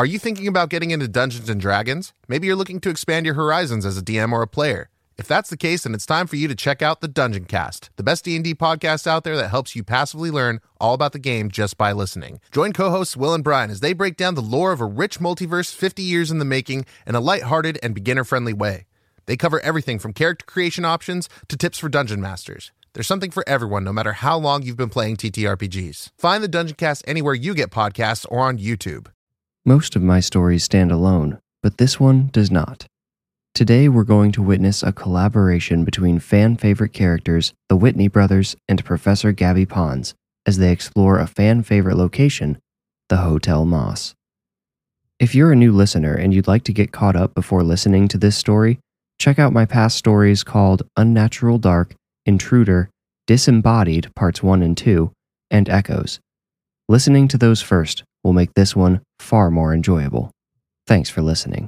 Are you thinking about getting into Dungeons & Dragons? Maybe you're looking to expand your horizons as a DM or a player. If that's the case, then it's time for you to check out the Dungeon Cast, the best D&D podcast out there that helps you passively learn all about the game just by listening. Join co-hosts Will and Brian as they break down the lore of a rich multiverse 50 years in the making in a lighthearted and beginner-friendly way. They cover everything from character creation options to tips for dungeon masters. There's something for everyone, no matter how long you've been playing TTRPGs. Find the Dungeon Cast anywhere you get podcasts or on YouTube. Most of my stories stand alone, but this one does not. Today we're going to witness a collaboration between fan-favorite characters, the Whitney brothers, and Professor Gabby Pons, as they explore a fan-favorite location, the Hotel Moss. If you're a new listener and you'd like to get caught up before listening to this story, check out my past stories called Unnatural Dark, Intruder, Disembodied Parts 1 and 2, and Echoes. Listening to those first will make this one far more enjoyable. Thanks for listening.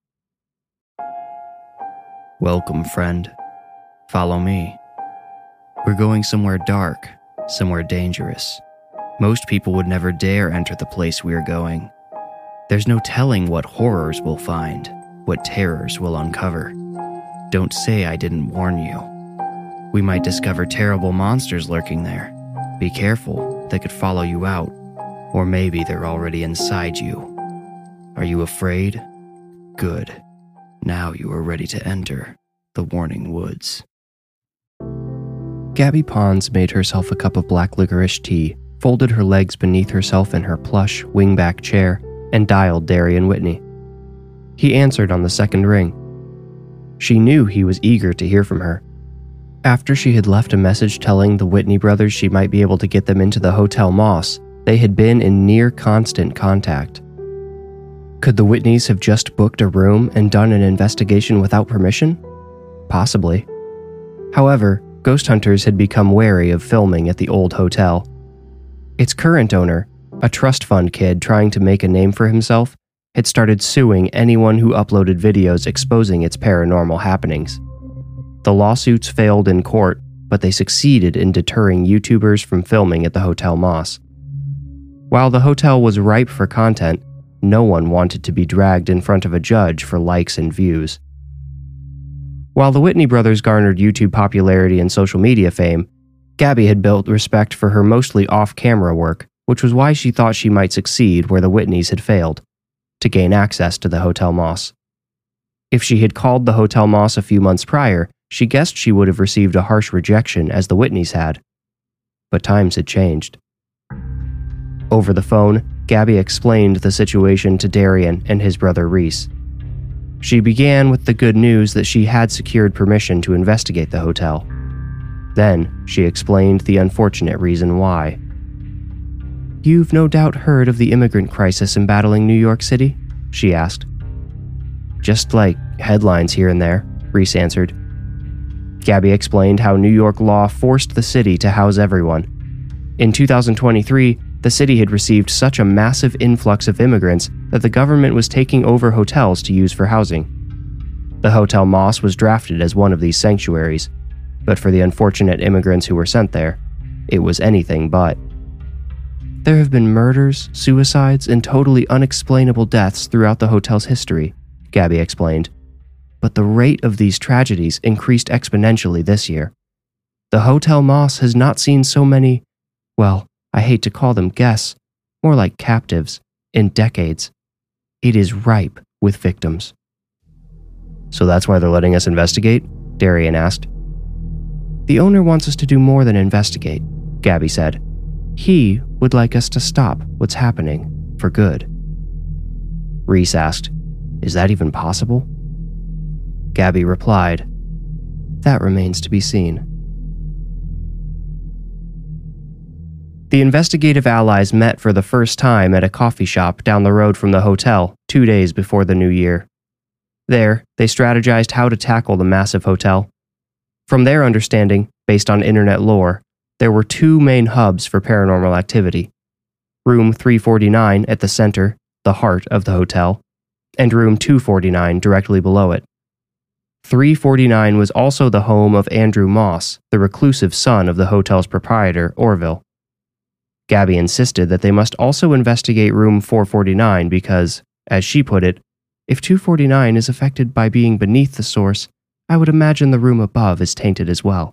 Welcome, friend. Follow me. We're going somewhere dark, somewhere dangerous. Most people would never dare enter the place we are going. There's no telling what horrors we'll find, what terrors we'll uncover. Don't say I didn't warn you. We might discover terrible monsters lurking there. Be careful, they could follow you out. Or maybe they're already inside you. Are you afraid? Good. Now you are ready to enter the Warning Woods. Gabby Pons made herself a cup of black licorice tea, folded her legs beneath herself in her plush, wingback chair, and dialed Darian Whitney. He answered on the second ring. She knew he was eager to hear from her. After she had left a message telling the Whitney brothers she might be able to get them into the Hotel Moss, they had been in near constant contact. Could the Whitneys have just booked a room and done an investigation without permission? Possibly. However, ghost hunters had become wary of filming at the old hotel. Its current owner, a trust fund kid trying to make a name for himself, had started suing anyone who uploaded videos exposing its paranormal happenings. The lawsuits failed in court, but they succeeded in deterring YouTubers from filming at the Hotel Moss. While the hotel was ripe for content, no one wanted to be dragged in front of a judge for likes and views. While the Whitney brothers garnered YouTube popularity and social media fame, Gabby had built respect for her mostly off-camera work, which was why she thought she might succeed where the Whitneys had failed, to gain access to the Hotel Moss. If she had called the Hotel Moss a few months prior, she guessed she would have received a harsh rejection as the Whitneys had. But times had changed. Over the phone, Gabby explained the situation to Darian and his brother Reese. She began with the good news that she had secured permission to investigate the hotel. Then, she explained the unfortunate reason why. "You've no doubt heard of the immigrant crisis embattling New York City?" she asked. "Just like headlines here and there," Reese answered. Gabby explained how New York law forced the city to house everyone. In 2023, the city had received such a massive influx of immigrants that the government was taking over hotels to use for housing. The Hotel Moss was drafted as one of these sanctuaries, but for the unfortunate immigrants who were sent there, it was anything but. "There have been murders, suicides, and totally unexplainable deaths throughout the hotel's history," Gabby explained. "But the rate of these tragedies increased exponentially this year. The Hotel Moss has not seen so many, well, I hate to call them guests, more like captives, in decades. It is ripe with victims." "So that's why they're letting us investigate?" Darian asked. "The owner wants us to do more than investigate," Gabby said. "He would like us to stop what's happening for good." Reese asked, "Is that even possible?" Gabby replied, "That remains to be seen." The investigative allies met for the first time at a coffee shop down the road from the hotel 2 days before the new year. There, they strategized how to tackle the massive hotel. From their understanding, based on internet lore, there were 2 main hubs for paranormal activity: Room 349 at the center, the heart of the hotel, and Room 249 directly below it. 349 was also the home of Andrew Moss, the reclusive son of the hotel's proprietor, Orville. Gabby insisted that they must also investigate Room 449 because, As she put it, if 249 is affected by being beneath the source, I would imagine the room above is tainted as well.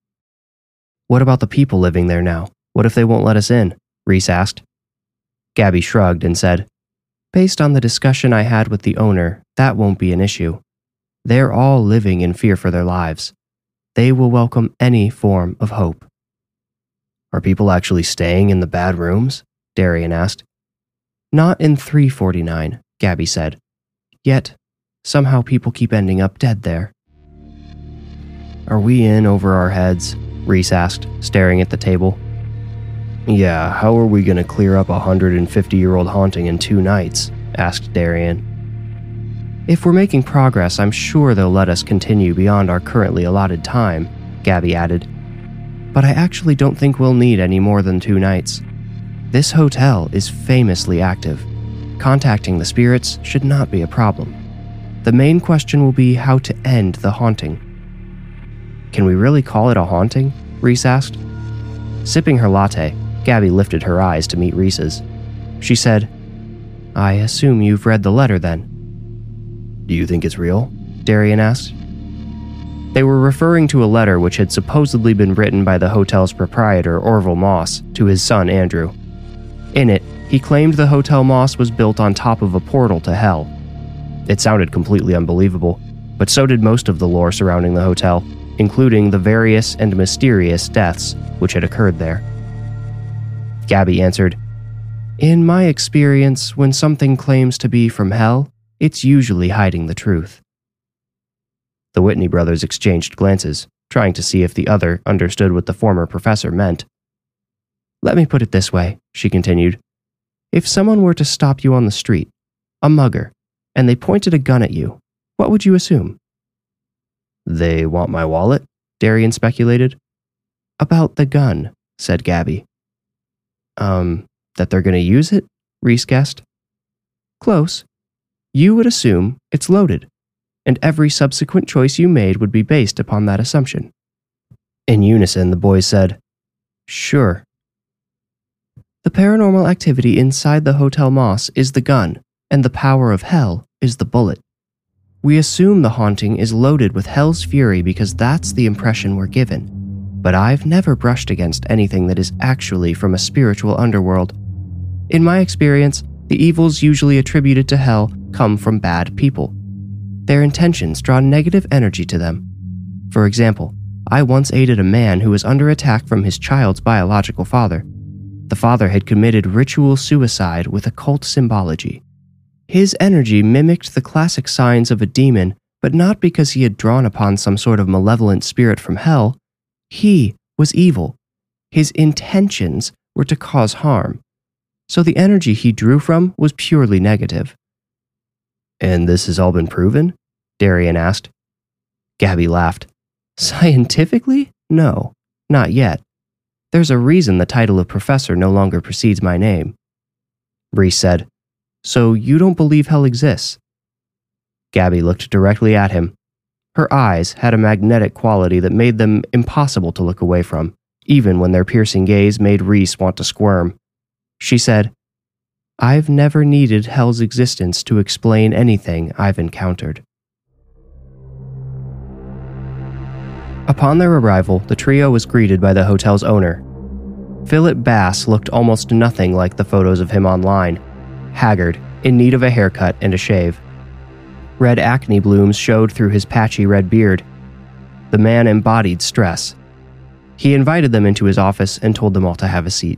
What about the people living there now? What if they won't let us in? Reese asked. Gabby shrugged and said, based on the discussion I had with the owner, that won't be an issue. They're all living in fear for their lives. They will welcome any form of hope. Are people actually staying in the bad rooms? Darian asked. Not in 349, Gabby said. Yet, somehow people keep ending up dead there. Are we in over our heads? Reese asked, staring at the table. Yeah, how are we going to clear up a 150-year-old haunting in 2 nights? Asked Darian. If we're making progress, I'm sure they'll let us continue beyond our currently allotted time, Gabby added. But I actually don't think we'll need any more than 2 nights. This hotel is famously active. Contacting the spirits should not be a problem. The main question will be how to end the haunting. Can we really call it a haunting? Reese asked. Sipping her latte, Gabby lifted her eyes to meet Reese's. She said, I assume you've read the letter then. Do you think it's real? Darian asked. They were referring to a letter which had supposedly been written by the hotel's proprietor, Orville Moss, to his son Andrew. In it, he claimed the Hotel Moss was built on top of a portal to hell. It sounded completely unbelievable, but so did most of the lore surrounding the hotel, including the various and mysterious deaths which had occurred there. Gabby answered, In my experience, when something claims to be from hell, it's usually hiding the truth. The Whitney brothers exchanged glances, trying to see if the other understood what the former professor meant. Let me put it this way, she continued. If someone were to stop you on the street, a mugger, and they pointed a gun at you, what would you assume? They want my wallet? Darian speculated. About the gun, said Gabby. That they're going to use it? Reese guessed. Close. You would assume it's loaded, and every subsequent choice you made would be based upon that assumption. In unison, the boys said, Sure. The paranormal activity inside the Hotel Moss is the gun, and the power of hell is the bullet. We assume the haunting is loaded with hell's fury because that's the impression we're given. But I've never brushed against anything that is actually from a spiritual underworld. In my experience, the evils usually attributed to hell come from bad people. Their intentions draw negative energy to them. For example, I once aided a man who was under attack from his child's biological father. The father had committed ritual suicide with occult symbology. His energy mimicked the classic signs of a demon, but not because he had drawn upon some sort of malevolent spirit from hell. He was evil. His intentions were to cause harm. So the energy he drew from was purely negative. And this has all been proven? Darian asked. Gabby laughed. Scientifically? No, not yet. There's a reason the title of professor no longer precedes my name. Reese said, So you don't believe hell exists? Gabby looked directly at him. Her eyes had a magnetic quality that made them impossible to look away from, even when their piercing gaze made Reese want to squirm. She said, I've never needed hell's existence to explain anything I've encountered. Upon their arrival, the trio was greeted by the hotel's owner. Philip Bass looked almost nothing like the photos of him online, haggard, in need of a haircut and a shave. Red acne blooms showed through his patchy red beard. The man embodied stress. He invited them into his office and told them all to have a seat.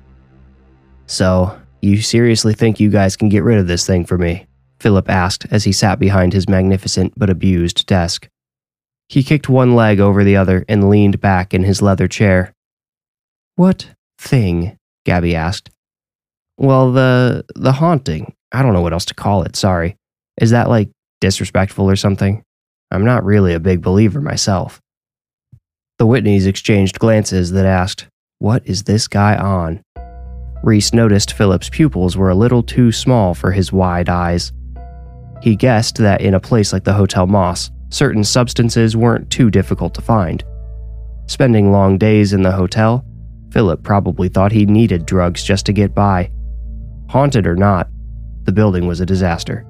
So, you seriously think you guys can get rid of this thing for me? Philip asked as he sat behind his magnificent but abused desk. He kicked one leg over the other and leaned back in his leather chair. What thing? Gabby asked. Well, the haunting. I don't know what else to call it, sorry. Is that like disrespectful or something? I'm not really a big believer myself. The Whitneys exchanged glances that asked, What is this guy on? Reese noticed Philip's pupils were a little too small for his wide eyes. He guessed that in a place like the Hotel Moss, certain substances weren't too difficult to find. Spending long days in the hotel, Philip probably thought he needed drugs just to get by. Haunted or not, The building was a disaster.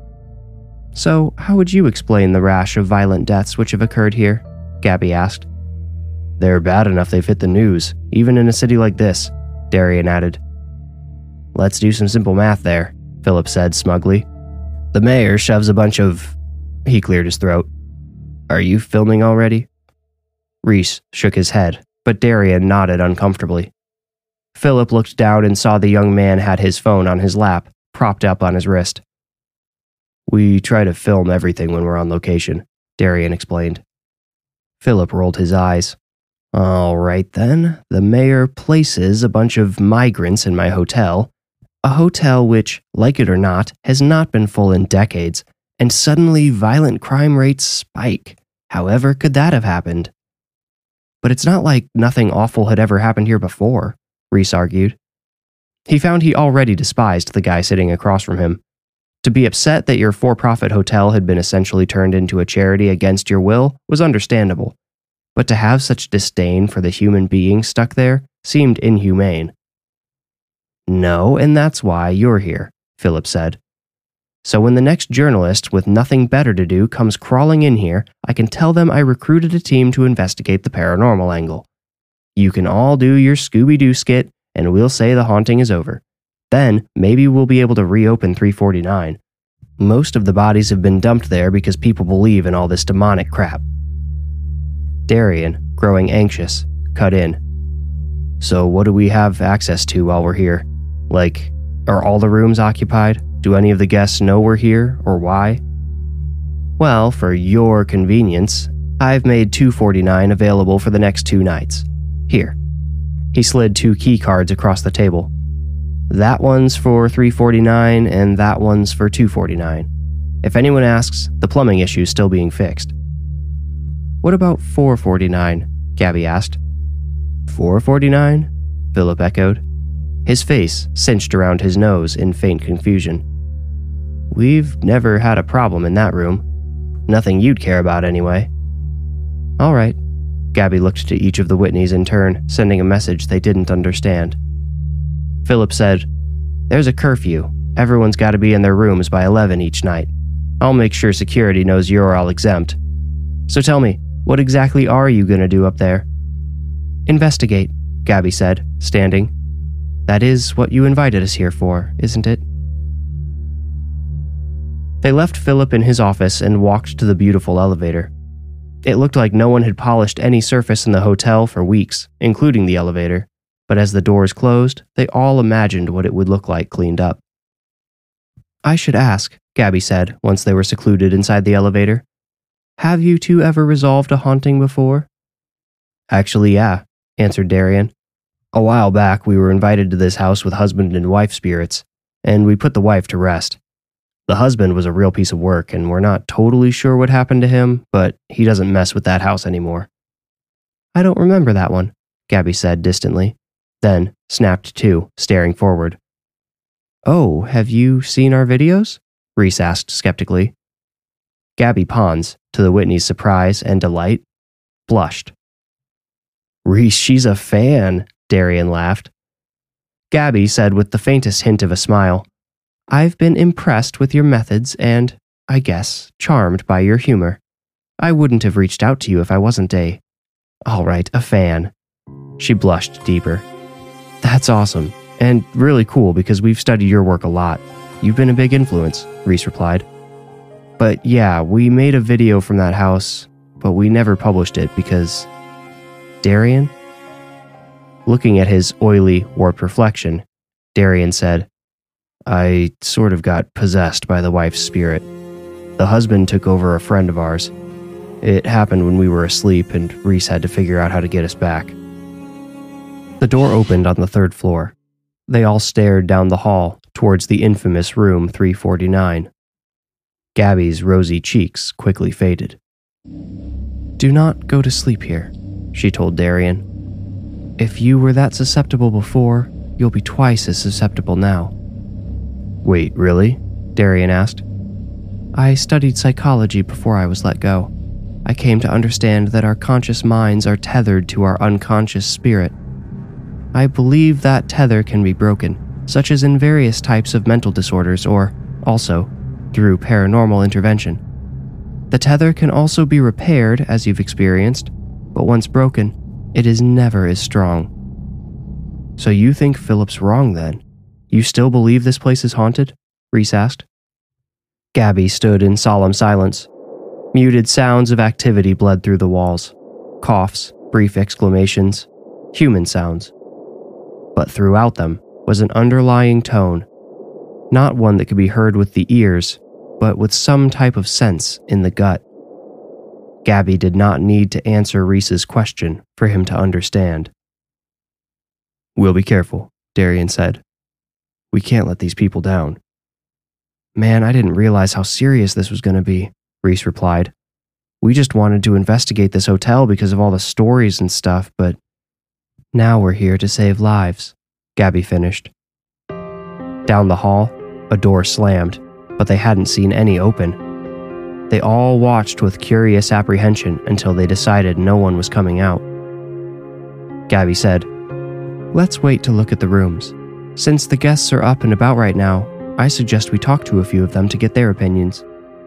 So, how would you explain the rash of violent deaths which have occurred here? Gabby asked. They're bad enough they've hit the news, even in a city like this, Darian added. Let's do some simple math there, Philip said smugly. The mayor shoves a bunch of... He cleared his throat. Are you filming already? Reese shook his head, but Darian nodded uncomfortably. Philip looked down and saw the young man had his phone on his lap, propped up on his wrist. We try to film everything when we're on location, Darian explained. Philip rolled his eyes. All right then, the mayor places a bunch of migrants in my hotel, a hotel which, like it or not, has not been full in decades, and suddenly violent crime rates spike. However could that have happened? But it's not like nothing awful had ever happened here before, Reese argued. He found he already despised the guy sitting across from him. To be upset that your for-profit hotel had been essentially turned into a charity against your will was understandable, but to have such disdain for the human being stuck there seemed inhumane. No, and that's why you're here, Philip said. So when the next journalist with nothing better to do comes crawling in here, I can tell them I recruited a team to investigate the paranormal angle. You can all do your Scooby-Doo skit, and we'll say the haunting is over. Then, maybe we'll be able to reopen 349. Most of the bodies have been dumped there because people believe in all this demonic crap. Darian, growing anxious, cut in. So what do we have access to while we're here? Like, are all the rooms occupied? Do any of the guests know we're here, or why? Well, for your convenience, I've made 249 available for the next 2 nights. Here. He slid 2 key cards across the table. That one's for 349 and that one's for 249. If anyone asks, the plumbing issue's still being fixed. What about 449? Gabby asked. 449? Philip echoed. His face cinched around his nose in faint confusion. We've never had a problem in that room. Nothing you'd care about anyway. All right. Gabby looked to each of the Whitneys in turn, sending a message they didn't understand. Philip said, There's a curfew. Everyone's got to be in their rooms by 11 each night. I'll make sure security knows you're all exempt. So tell me, what exactly are you going to do up there? Investigate, Gabby said, standing. That is what you invited us here for, isn't it? They left Philip in his office and walked to the beautiful elevator. It looked like no one had polished any surface in the hotel for weeks, including the elevator, but as the doors closed, they all imagined what it would look like cleaned up. I should ask, Gabby said once they were secluded inside the elevator. Have you two ever resolved a haunting before? Actually, yeah, answered Darian. A while back, we were invited to this house with husband and wife spirits, and we put the wife to rest. The husband was a real piece of work, and we're not totally sure what happened to him, but he doesn't mess with that house anymore. I don't remember that one, Gabby said distantly, then snapped to, staring forward. Oh, have you seen our videos? Reese asked skeptically. Gabby Pons, to the Whitney's surprise and delight, blushed. Reese, she's a fan, Darian laughed. Gabby said with the faintest hint of a smile, I've been impressed with your methods and, I guess, charmed by your humor. I wouldn't have reached out to you if I wasn't a fan. She blushed deeper. That's awesome, and really cool because we've studied your work a lot. You've been a big influence, Reese replied. But yeah, we made a video from that house, but we never published it because... Darian? Looking at his oily, warped reflection, Darian said, I sort of got possessed by the wife's spirit. The husband took over a friend of ours. It happened when we were asleep and Reese had to figure out how to get us back. The door opened on the 3rd floor. They all stared down the hall towards the infamous room 349. Gabby's rosy cheeks quickly faded. Do not go to sleep here, she told Darian. If you were that susceptible before, you'll be twice as susceptible now. Wait, really? Darian asked. I studied psychology before I was let go. I came to understand that our conscious minds are tethered to our unconscious spirit. I believe that tether can be broken, such as in various types of mental disorders or, also, through paranormal intervention. The tether can also be repaired, as you've experienced, but once broken, it is never as strong. So you think Philip's wrong then? You still believe this place is haunted? Reese asked. Gabby stood in solemn silence. Muted sounds of activity bled through the walls. Coughs, brief exclamations, human sounds. But throughout them was an underlying tone, not one that could be heard with the ears, but with some type of sense in the gut. Gabby did not need to answer Reese's question for him to understand. "We'll be careful," Darian said. "We can't let these people down." "Man, I didn't realize how serious this was going to be," Reese replied. "We just wanted to investigate this hotel because of all the stories and stuff, but now we're here to save lives," Gabby finished. Down the hall, a door slammed, but they hadn't seen any open. They all watched with curious apprehension until they decided no one was coming out. Gabby said, "Let's wait to look at the rooms. Since the guests are up and about right now, I suggest we talk to a few of them to get their opinions."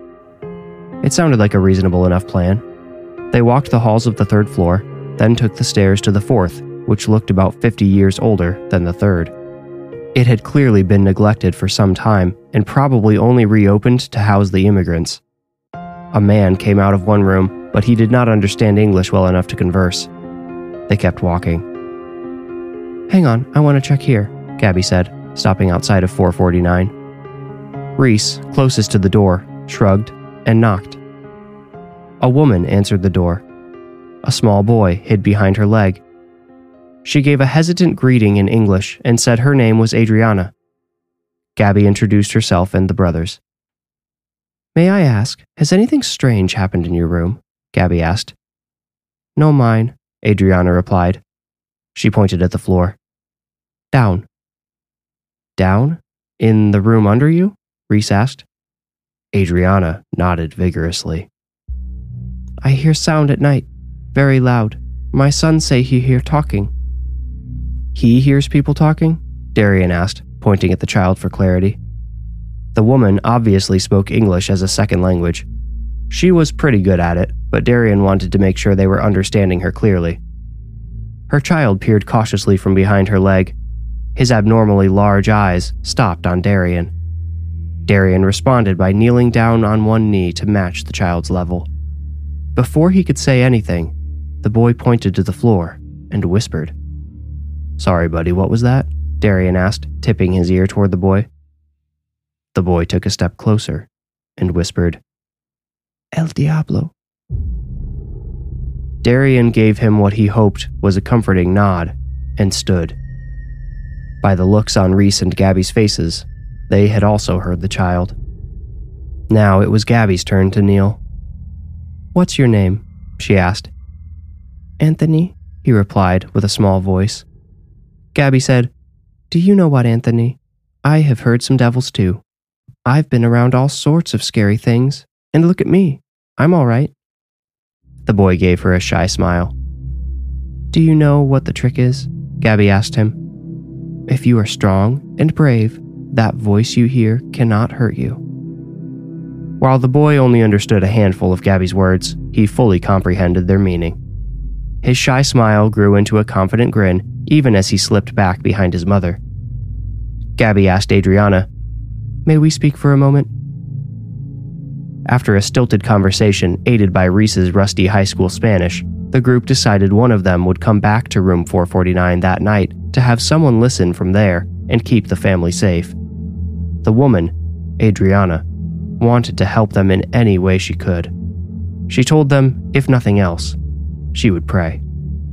It sounded like a reasonable enough plan. They walked the halls of the third floor, then took the stairs to the fourth, which looked about 50 years older than the third. It had clearly been neglected for some time and probably only reopened to house the immigrants. A man came out of one room, but he did not understand English well enough to converse. They kept walking. "Hang on, I want to check here," Gabby said, stopping outside of 449. Reese, closest to the door, shrugged and knocked. A woman answered the door. A small boy hid behind her leg. She gave a hesitant greeting in English and said her name was Adriana. Gabby introduced herself and the brothers. "May I ask, has anything strange happened in your room?" Gabby asked. "No mine," Adriana replied. She pointed at the floor. "Down." "Down? In the room under you?" Reese asked. Adriana nodded vigorously. "I hear sound at night, very loud. My son say he hear talking." "He hears people talking?" Darian asked, pointing at the child for clarity. The woman obviously spoke English as a second language. She was pretty good at it, but Darian wanted to make sure they were understanding her clearly. Her child peered cautiously from behind her leg. His abnormally large eyes stopped on Darian. Darian responded by kneeling down on one knee to match the child's level. Before he could say anything, the boy pointed to the floor and whispered. "Sorry, buddy, what was that?" Darian asked, tipping his ear toward the boy. The boy took a step closer and whispered, "El Diablo." Darian gave him what he hoped was a comforting nod and stood. By the looks on Reese and Gabby's faces, they had also heard the child. Now it was Gabby's turn to kneel. "What's your name?" she asked. "Anthony," he replied with a small voice. Gabby said, "Do you know what, Anthony? I have heard some devils too. I've been around all sorts of scary things, and look at me. I'm all right." The boy gave her a shy smile. "Do you know what the trick is?" Gabby asked him. "If you are strong and brave, that voice you hear cannot hurt you." While the boy only understood a handful of Gabby's words, he fully comprehended their meaning. His shy smile grew into a confident grin even as he slipped back behind his mother. Gabby asked Adriana, "May we speak for a moment?" After a stilted conversation aided by Reese's rusty high school Spanish, the group decided one of them would come back to room 449 that night to have someone listen from there and keep the family safe. The woman, Adriana, wanted to help them in any way she could. She told them, if nothing else, she would pray.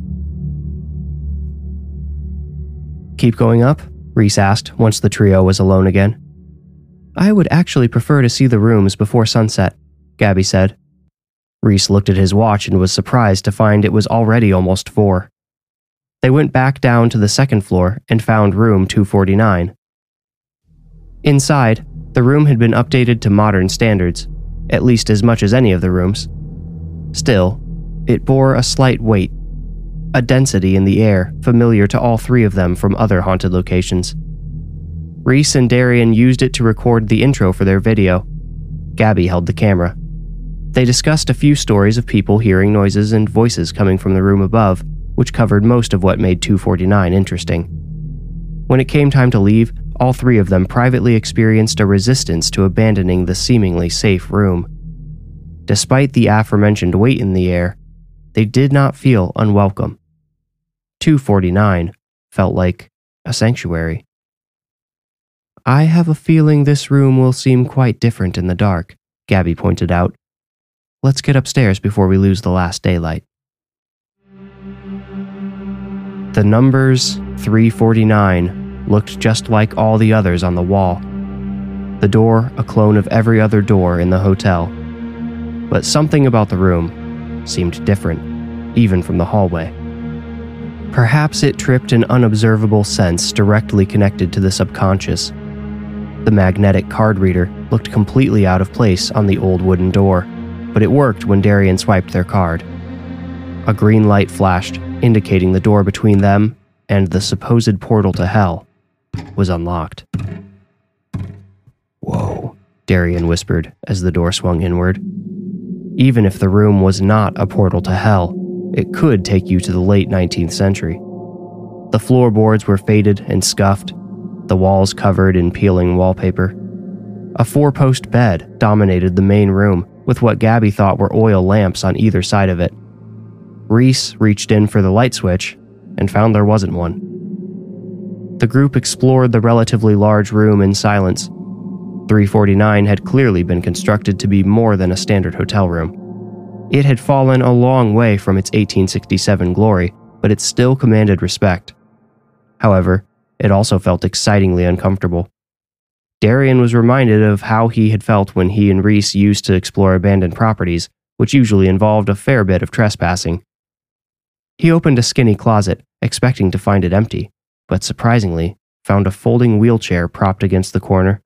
"Keep going up?" Reese asked once the trio was alone again. "I would actually prefer to see the rooms before sunset," Gabby said. Reese looked at his watch and was surprised to find it was already almost 4. They went back down to the second floor and found room 249. Inside, the room had been updated to modern standards, at least as much as any of the rooms. Still, it bore a slight weight, a density in the air familiar to all 3 of them from other haunted locations. Reese and Darian used it to record the intro for their video. Gabby held the camera. They discussed a few stories of people hearing noises and voices coming from the room above, which covered most of what made 249 interesting. When it came time to leave, all three of them privately experienced a resistance to abandoning the seemingly safe room. Despite the aforementioned weight in the air, they did not feel unwelcome. 249 felt like a sanctuary. "I have a feeling this room will seem quite different in the dark," Gabby pointed out. "Let's get upstairs before we lose the last daylight." The numbers 349 looked just like all the others on the wall. The door a clone of every other door in the hotel. But something about the room seemed different, even from the hallway. Perhaps it tripped an unobservable sense directly connected to the subconscious. The magnetic card reader looked completely out of place on the old wooden door, but it worked when Darian swiped their card. A green light flashed, indicating the door between them and the supposed portal to hell was unlocked. "Whoa," Darian whispered as the door swung inward. Even if the room was not a portal to hell, it could take you to the late 19th century. The floorboards were faded and scuffed, the walls covered in peeling wallpaper. A 4-post bed dominated the main room, with what Gabby thought were oil lamps on either side of it. Reese reached in for the light switch and found there wasn't one. The group explored the relatively large room in silence. 349 had clearly been constructed to be more than a standard hotel room. It had fallen a long way from its 1867 glory, but it still commanded respect. However, it also felt excitingly uncomfortable. Darian was reminded of how he had felt when he and Reese used to explore abandoned properties, which usually involved a fair bit of trespassing. He opened a skinny closet, expecting to find it empty, but surprisingly, found a folding wheelchair propped against the corner.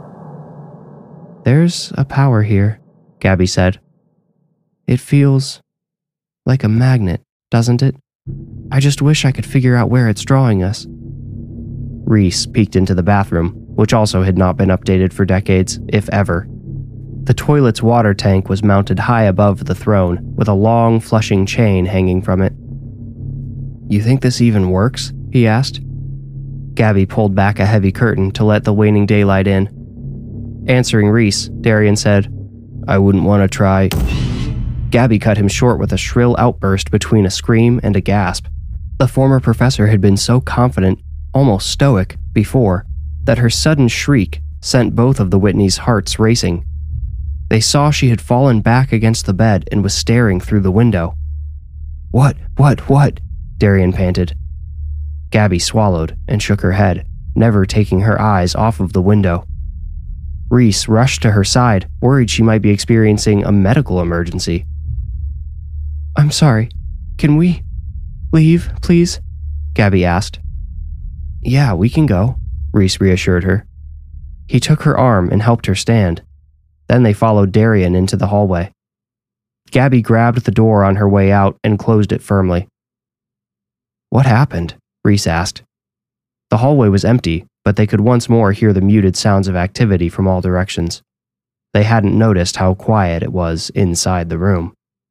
"There's a power here," Gabby said. "It feels like a magnet, doesn't it? I just wish I could figure out where it's drawing us." Reese peeked into the bathroom, which also had not been updated for decades, if ever. The toilet's water tank was mounted high above the throne, with a long, flushing chain hanging from it. "You think this even works?" he asked. Gabby pulled back a heavy curtain to let the waning daylight in. Answering Reese, Darian said, "I wouldn't want to try." Gabby cut him short with a shrill outburst between a scream and a gasp. The former professor had been so confident, almost stoic, before, that her sudden shriek sent both of the Whitneys' hearts racing. They saw she had fallen back against the bed and was staring through the window. What? Darian panted. Gabby swallowed and shook her head, never taking her eyes off of the window. Reese rushed to her side, worried she might be experiencing a medical emergency. "I'm sorry. Can we leave, please?" Gabby asked. "Yeah, we can go," Reese reassured her. He took her arm and helped her stand. Then they followed Darian into the hallway. Gabby grabbed the door on her way out and closed it firmly. "What happened?" Reese asked. The hallway was empty, but they could once more hear the muted sounds of activity from all directions. They hadn't noticed how quiet it was inside the room.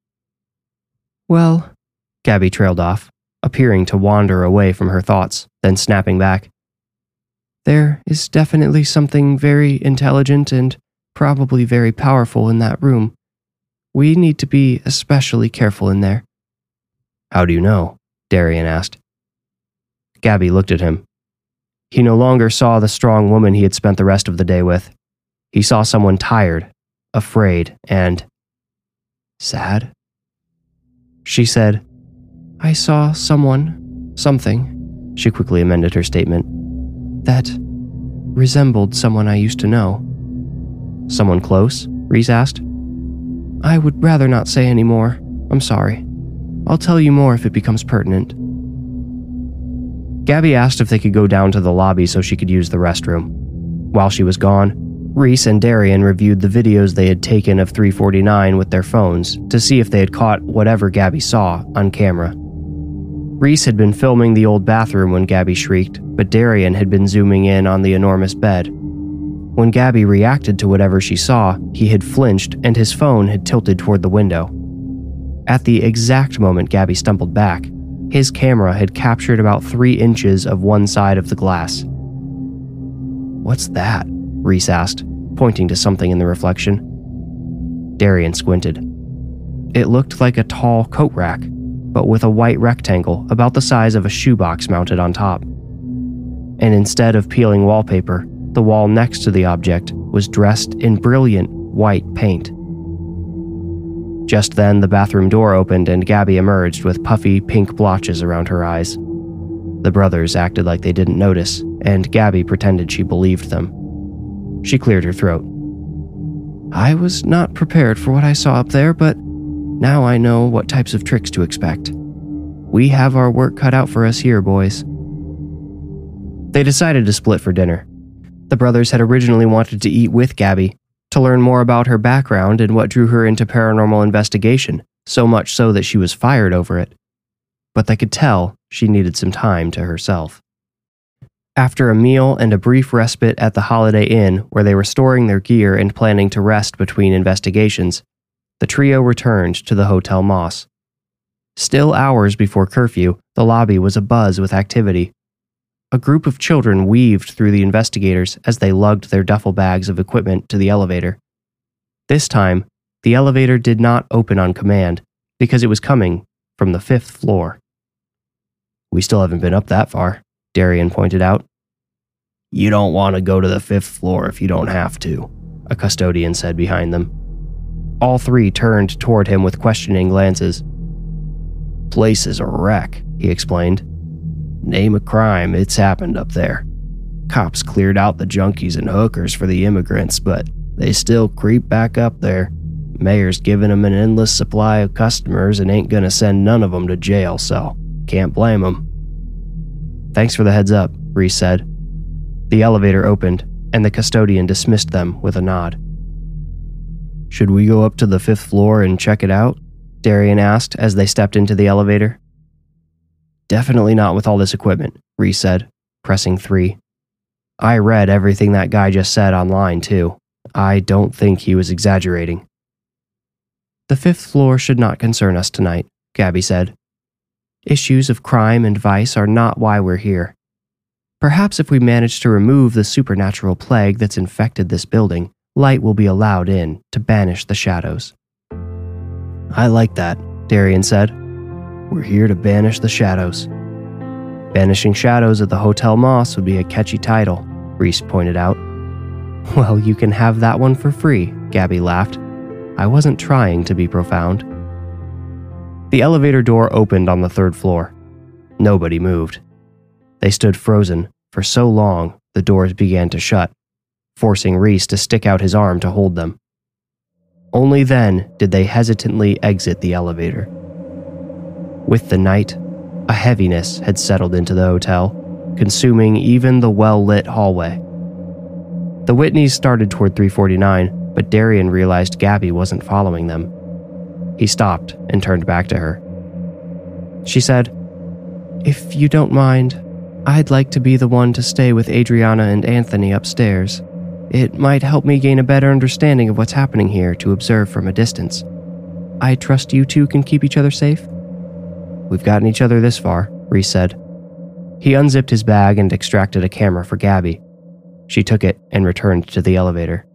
"Well," Gabby trailed off, appearing to wander away from her thoughts, then snapping back. "There is definitely something very intelligent and probably very powerful in that room. We need to be especially careful in there." "How do you know?" Darian asked. Gabby looked at him. He no longer saw the strong woman he had spent the rest of the day with. He saw someone tired, afraid, and sad. She said, "I saw something," she quickly amended her statement, "that resembled someone I used to know." "Someone close?" Reese asked. "I would rather not say any more. I'm sorry. I'll tell you more if it becomes pertinent." Gabby asked if they could go down to the lobby so she could use the restroom. While she was gone, Reese and Darian reviewed the videos they had taken of 349 with their phones to see if they had caught whatever Gabby saw on camera. Reese had been filming the old bathroom when Gabby shrieked, but Darian had been zooming in on the enormous bed. When Gabby reacted to whatever she saw, he had flinched and his phone had tilted toward the window. At the exact moment Gabby stumbled back, his camera had captured about 3 inches of one side of the glass. "What's that?" Reese asked, pointing to something in the reflection. Darian squinted. It looked like a tall coat rack, but with a white rectangle about the size of a shoebox mounted on top. And instead of peeling wallpaper, the wall next to the object was dressed in brilliant white paint. Just then, the bathroom door opened and Gabby emerged with puffy pink blotches around her eyes. The brothers acted like they didn't notice, and Gabby pretended she believed them. She cleared her throat. "I was not prepared for what I saw up there, but now I know what types of tricks to expect. We have our work cut out for us here, boys." They decided to split for dinner. The brothers had originally wanted to eat with Gabby, to learn more about her background and what drew her into paranormal investigation, so much so that she was fired over it. But they could tell she needed some time to herself. After a meal and a brief respite at the Holiday Inn, where they were storing their gear and planning to rest between investigations, the trio returned to the Hotel Moss. Still hours before curfew, the lobby was abuzz with activity. A group of children weaved through the investigators as they lugged their duffel bags of equipment to the elevator. This time, the elevator did not open on command because it was coming from the 5th floor. "We still haven't been up that far," Darian pointed out. "You don't want to go to the 5th floor if you don't have to," a custodian said behind them. All 3 turned toward him with questioning glances. "Place is a wreck," he explained. "Name a crime, it's happened up there. Cops cleared out the junkies and hookers for the immigrants, but they still creep back up there. Mayor's giving them an endless supply of customers and ain't gonna send none of them to jail, so can't blame them." "Thanks for the heads up," Reese said. The elevator opened, and the custodian dismissed them with a nod. "Should we go up to the 5th floor and check it out?" Darian asked as they stepped into the elevator. "Definitely not with all this equipment," Reese said, pressing 3. "I read everything that guy just said online, too. I don't think he was exaggerating." "The 5th floor should not concern us tonight," Gabby said. "Issues of crime and vice are not why we're here. Perhaps if we manage to remove the supernatural plague that's infected this building, light will be allowed in to banish the shadows." "I like that," Darian said. "We're here to banish the shadows." "Banishing shadows at the Hotel Moss would be a catchy title," Reese pointed out. "Well, you can have that one for free," Gabby laughed. "I wasn't trying to be profound." The elevator door opened on the 3rd floor. Nobody moved. They stood frozen for so long the doors began to shut, forcing Reese to stick out his arm to hold them. Only then did they hesitantly exit the elevator. With the night, a heaviness had settled into the hotel, consuming even the well-lit hallway. The Whitneys started toward 349, but Darian realized Gabby wasn't following them. He stopped and turned back to her. She said, "If you don't mind, I'd like to be the one to stay with Adriana and Anthony upstairs. It might help me gain a better understanding of what's happening here to observe from a distance. I trust you two can keep each other safe?" "We've gotten each other this far," Reese said. He unzipped his bag and extracted a camera for Gabby. She took it and returned to the elevator.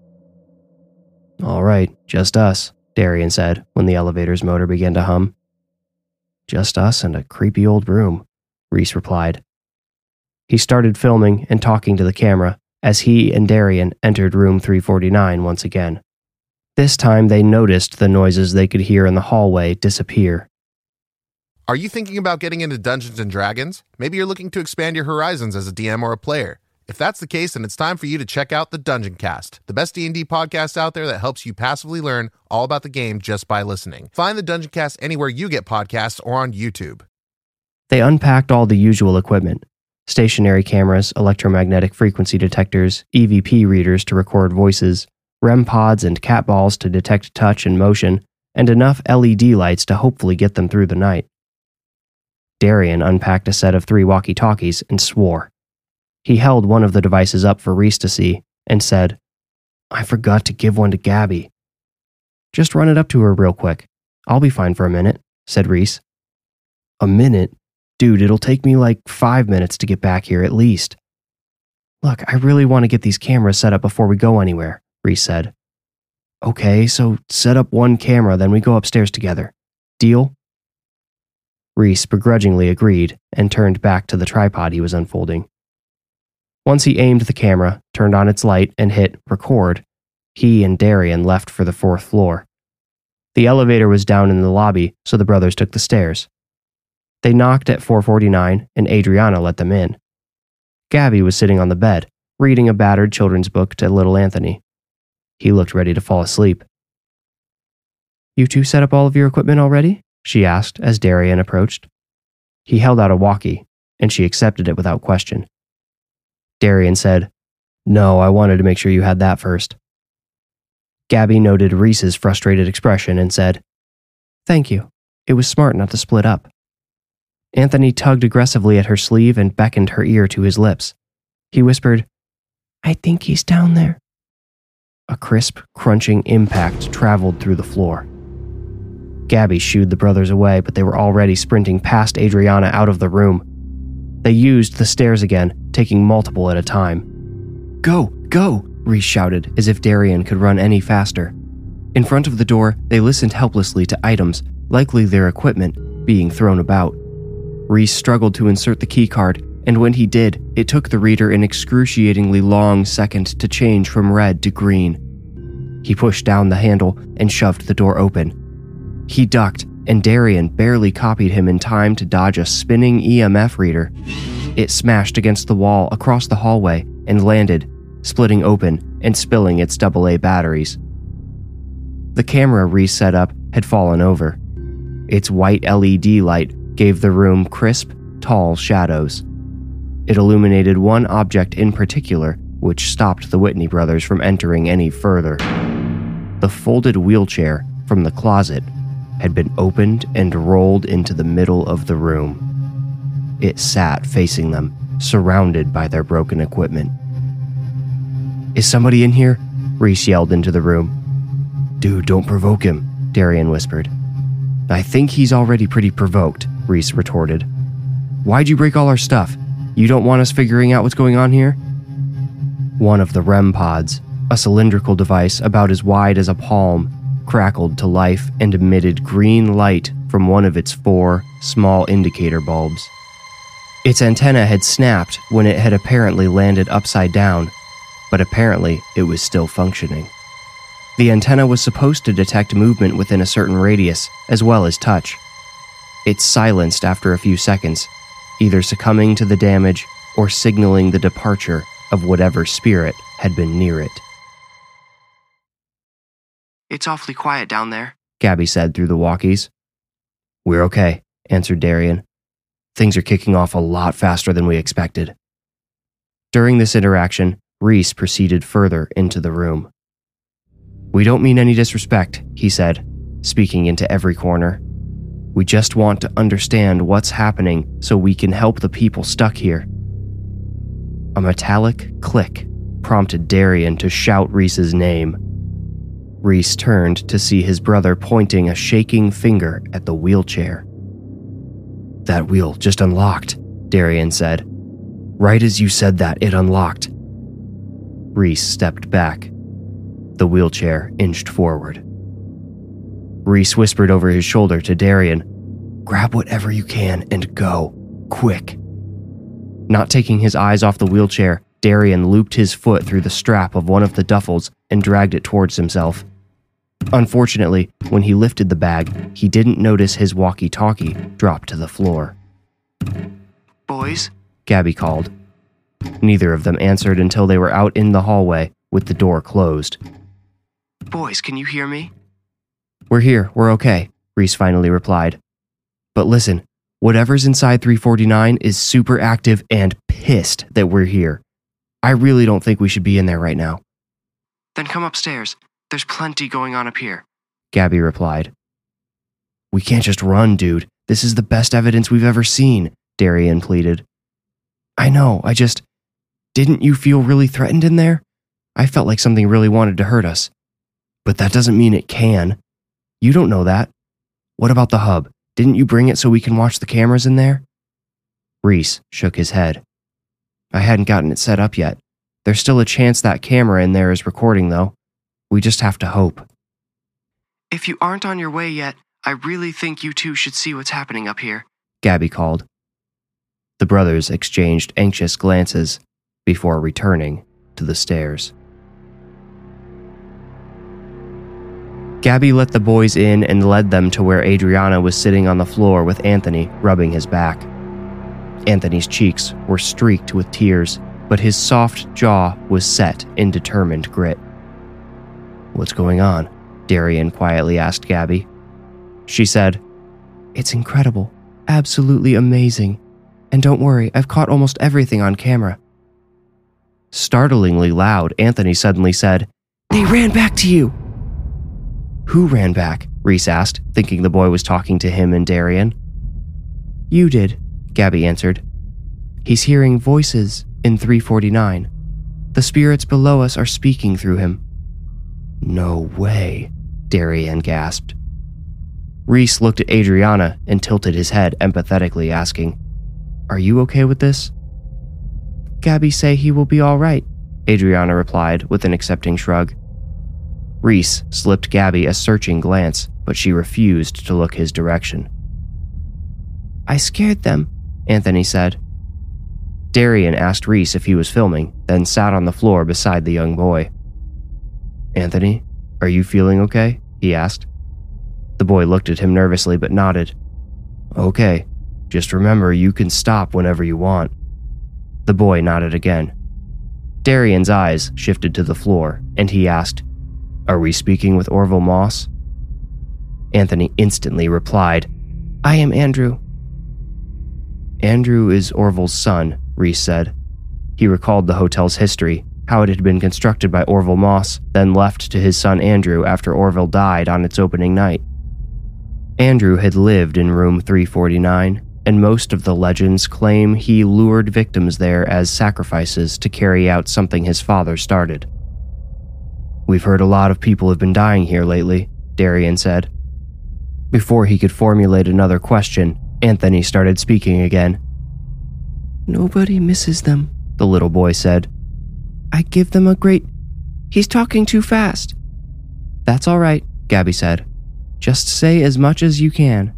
"All right, just us," Darian said when the elevator's motor began to hum. "Just us and a creepy old room," Reese replied. He started filming and talking to the camera as he and Darian entered room 349 once again. This time they noticed the noises they could hear in the hallway disappear. Are you thinking about getting into Dungeons & Dragons? Maybe you're looking to expand your horizons as a DM or a player. If that's the case, then it's time for you to check out the Dungeon Cast, the best D&D podcast out there that helps you passively learn all about the game just by listening. Find the Dungeon Cast anywhere you get podcasts or on YouTube. They unpacked all the usual equipment: stationary cameras, electromagnetic frequency detectors, EVP readers to record voices, REM pods and cat balls to detect touch and motion, and enough LED lights to hopefully get them through the night. Darian unpacked a set of 3 walkie-talkies and swore. He held one of the devices up for Reese to see and said, "I forgot to give one to Gabby." "Just run it up to her real quick. I'll be fine for a minute," said Reese. "A minute? Dude, it'll take me like 5 minutes to get back here at least." "Look, I really want to get these cameras set up before we go anywhere," Reese said. "Okay, so set up one camera, then we go upstairs together. Deal?" Reese begrudgingly agreed and turned back to the tripod he was unfolding. Once he aimed the camera, turned on its light, and hit record, he and Darian left for the 4th floor. The elevator was down in the lobby, so the brothers took the stairs. They knocked at 449, and Adriana let them in. Gabby was sitting on the bed, reading a battered children's book to little Anthony. He looked ready to fall asleep. "You two set up all of your equipment already?" she asked as Darian approached. He held out a walkie, and she accepted it without question. Darian said, "No, I wanted to make sure you had that first." Gabby noted Reese's frustrated expression and said, "Thank you. It was smart not to split up." Anthony tugged aggressively at her sleeve and beckoned her ear to his lips. He whispered, "I think he's down there." A crisp, crunching impact traveled through the floor. Gabby shooed the brothers away, but they were already sprinting past Adriana out of the room. They used the stairs again, taking multiple at a time. "Go, go!" Reese shouted, as if Darian could run any faster. In front of the door, they listened helplessly to items, likely their equipment, being thrown about. Reese struggled to insert the keycard, and when he did, it took the reader an excruciatingly long second to change from red to green. He pushed down the handle and shoved the door open. He ducked, and Darian barely copied him in time to dodge a spinning EMF reader. It smashed against the wall across the hallway and landed, splitting open and spilling its AA batteries. The camera Reese set up had fallen over. Its white LED light gave the room crisp, tall shadows. It illuminated one object in particular, which stopped the Whitney brothers from entering any further. The folded wheelchair from the closet had been opened and rolled into the middle of the room. It sat facing them, surrounded by their broken equipment. "Is somebody in here?" Reese yelled into the room. "Dude, don't provoke him," Darian whispered. "I think he's already pretty provoked," Reese retorted. "Why'd you break all our stuff? You don't want us figuring out what's going on here?" One of the REM pods, a cylindrical device about as wide as a palm, crackled to life and emitted green light from one of its 4 small indicator bulbs. Its antenna had snapped when it had apparently landed upside down, but apparently it was still functioning. The antenna was supposed to detect movement within a certain radius, as well as touch. It silenced after a few seconds, either succumbing to the damage or signaling the departure of whatever spirit had been near it. "It's awfully quiet down there," Gabby said through the walkies. "We're okay," answered Darian. "Things are kicking off a lot faster than we expected." During this interaction, Reese proceeded further into the room. "We don't mean any disrespect," he said, speaking into every corner. "We just want to understand what's happening so we can help the people stuck here." A metallic click prompted Darian to shout Reese's name. Reese turned to see his brother pointing a shaking finger at the wheelchair. "That wheel just unlocked," Darian said. "Right as you said that, it unlocked." Reese stepped back. The wheelchair inched forward. Reese whispered over his shoulder to Darian, "Grab whatever you can and go. Quick." Not taking his eyes off the wheelchair, Darian looped his foot through the strap of one of the duffels and dragged it towards himself. Unfortunately, when he lifted the bag, he didn't notice his walkie-talkie drop to the floor. "Boys?" Gabby called. Neither of them answered until they were out in the hallway with the door closed. "Boys, can you hear me?" "We're here, we're okay," Reese finally replied. "But listen, whatever's inside 349 is super active and pissed that we're here. I really don't think we should be in there right now." "Then come upstairs. There's plenty going on up here," Gabby replied. "We can't just run, dude. This is the best evidence we've ever seen, Darian pleaded. I know, didn't you feel really threatened in there? I felt like something really wanted to hurt us. But that doesn't mean it can. You don't know that. What about the hub? Didn't you bring it so we can watch the cameras in there? Reese shook his head. I hadn't gotten it set up yet. There's still a chance that camera in there is recording, though. We just have to hope. If you aren't on your way yet, I really think you two should see what's happening up here, Gabby called. The brothers exchanged anxious glances before returning to the stairs. Gabby let the boys in and led them to where Adriana was sitting on the floor with Anthony rubbing his back. Anthony's cheeks were streaked with tears, but his soft jaw was set in determined grit. What's going on? Darian quietly asked Gabby. She said, It's incredible, absolutely amazing. And don't worry, I've caught almost everything on camera. Startlingly loud, Anthony suddenly said, They ran back to you! Who ran back? Reese asked, thinking the boy was talking to him and Darian. You did, Gabby answered. He's hearing voices in 349. The spirits below us are speaking through him. No way, Darian gasped. Reese looked at Adriana and tilted his head empathetically, asking, Are you okay with this? Gabby say he will be all right, Adriana replied with an accepting shrug. Reese slipped Gabby a searching glance, but she refused to look his direction. I scared them, Anthony said. Darian asked Reese if he was filming, then sat on the floor beside the young boy. Anthony, are you feeling okay? He asked. The boy looked at him nervously but nodded. Okay, just remember you can stop whenever you want. The boy nodded again. Darian's eyes shifted to the floor, and he asked, Are we speaking with Orville Moss? Anthony instantly replied, I am Andrew. Andrew is Orville's son, Reese said. He recalled the hotel's history, how it had been constructed by Orville Moss, then left to his son Andrew after Orville died on its opening night. Andrew had lived in room 349, and most of the legends claim he lured victims there as sacrifices to carry out something his father started. We've heard a lot of people have been dying here lately, Darian said. Before he could formulate another question, Anthony started speaking again. Nobody misses them, the little boy said. I give them a great... He's talking too fast. That's all right, Gabby said. Just say as much as you can.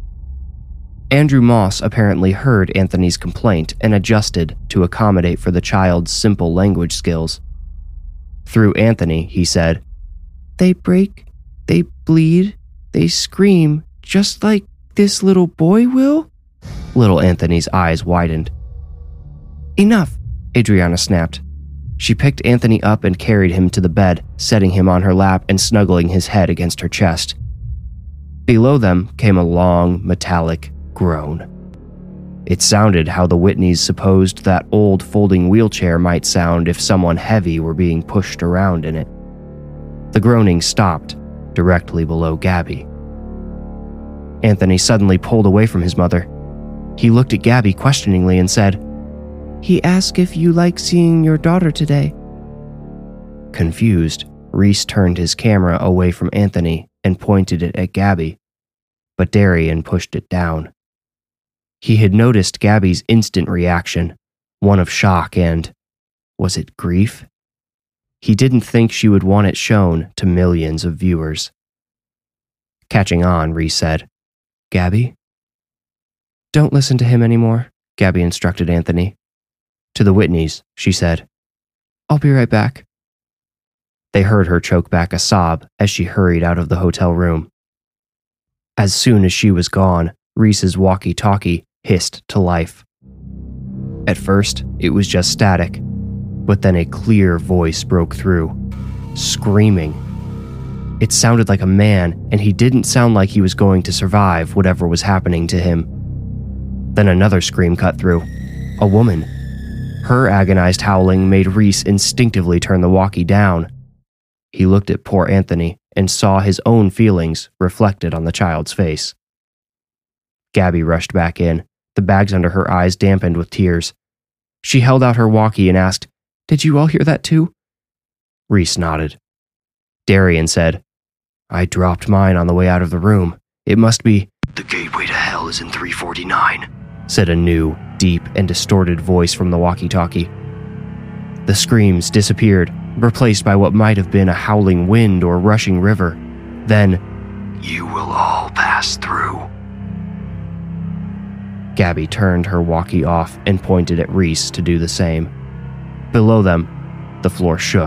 Andrew Moss apparently heard Anthony's complaint and adjusted to accommodate for the child's simple language skills. Through Anthony, he said, They break, they bleed, they scream, just like this little boy will? Little Anthony's eyes widened. Enough, Adriana snapped. She picked Anthony up and carried him to the bed, setting him on her lap and snuggling his head against her chest. Below them came a long, metallic groan. It sounded how the Whitneys supposed that old folding wheelchair might sound if someone heavy were being pushed around in it. The groaning stopped directly below Gabby. Anthony suddenly pulled away from his mother. He looked at Gabby questioningly and said, He asked if you like seeing your daughter today. Confused, Reese turned his camera away from Anthony and pointed it at Gabby, but Darian pushed it down. He had noticed Gabby's instant reaction, one of shock and, was it grief? He didn't think she would want it shown to millions of viewers. Catching on, Reese said, Gabby? Don't listen to him anymore, Gabby instructed Anthony. To the Whitneys, she said, I'll be right back. They heard her choke back a sob as she hurried out of the hotel room. As soon as she was gone, Reese's walkie-talkie hissed to life. At first, it was just static, but then a clear voice broke through, screaming. It sounded like a man, and he didn't sound like he was going to survive whatever was happening to him. Then another scream cut through. A woman. Her agonized howling made Reese instinctively turn the walkie down. He looked at poor Anthony and saw his own feelings reflected on the child's face. Gabby rushed back in, the bags under her eyes dampened with tears. She held out her walkie and asked, "Did you all hear that too?" Reese nodded. Darian said, "I dropped mine on the way out of the room. It must be—" "The gateway to hell is in 349, said a new, deep, and distorted voice from the walkie-talkie. The screams disappeared, replaced by what might have been a howling wind or rushing river. Then, "You will all pass through." Gabby turned her walkie off and pointed at Reese to do the same. Below them, the floor shook.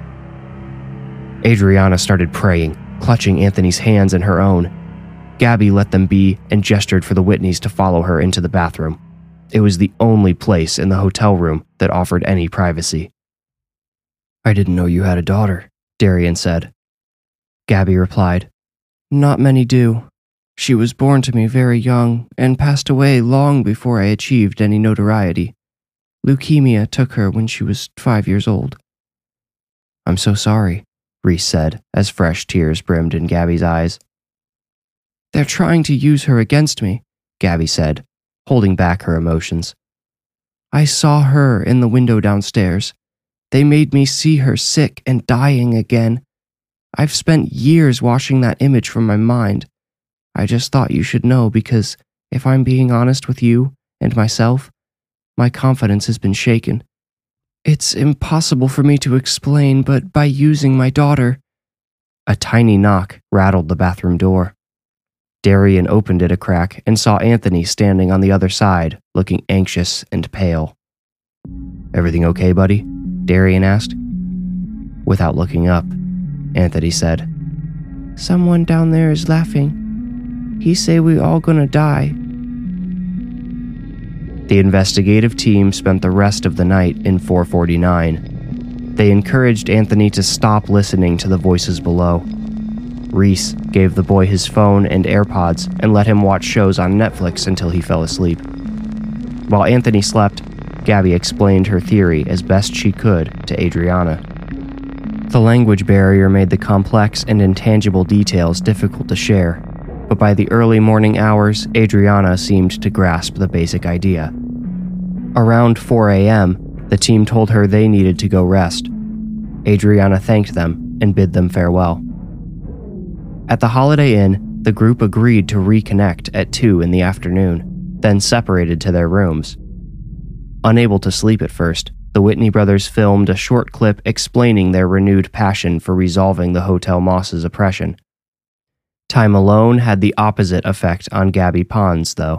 Adriana started praying, clutching Anthony's hands in her own. Gabby let them be and gestured for the Whitneys to follow her into the bathroom. It was the only place in the hotel room that offered any privacy. "I didn't know you had a daughter," Darian said. Gabby replied, "Not many do. She was born to me very young and passed away long before I achieved any notoriety. Leukemia took her when she was 5 years old." "I'm so sorry," Reese said, as fresh tears brimmed in Gabby's eyes. "They're trying to use her against me," Gabby said, holding back her emotions. "I saw her in the window downstairs. They made me see her sick and dying again. I've spent years washing that image from my mind. I just thought you should know because, if I'm being honest with you and myself, my confidence has been shaken. It's impossible for me to explain, but by using my daughter—" A tiny knock rattled the bathroom door. Darian opened it a crack and saw Anthony standing on the other side, looking anxious and pale. "Everything okay, buddy?" Darian asked. Without looking up, Anthony said, "Someone down there is laughing. He say we all gonna die." The investigative team spent the rest of the night in 449. They encouraged Anthony to stop listening to the voices below. Reese gave the boy his phone and AirPods and let him watch shows on Netflix until he fell asleep. While Anthony slept, Gabby explained her theory as best she could to Adriana. The language barrier made the complex and intangible details difficult to share, but by the early morning hours, Adriana seemed to grasp the basic idea. Around 4 a.m., the team told her they needed to go rest. Adriana thanked them and bid them farewell. At the Holiday Inn, the group agreed to reconnect at 2 in the afternoon, then separated to their rooms. Unable to sleep at first, the Whitney brothers filmed a short clip explaining their renewed passion for resolving the Hotel Moss's oppression. Time alone had the opposite effect on Gabby Pons, though.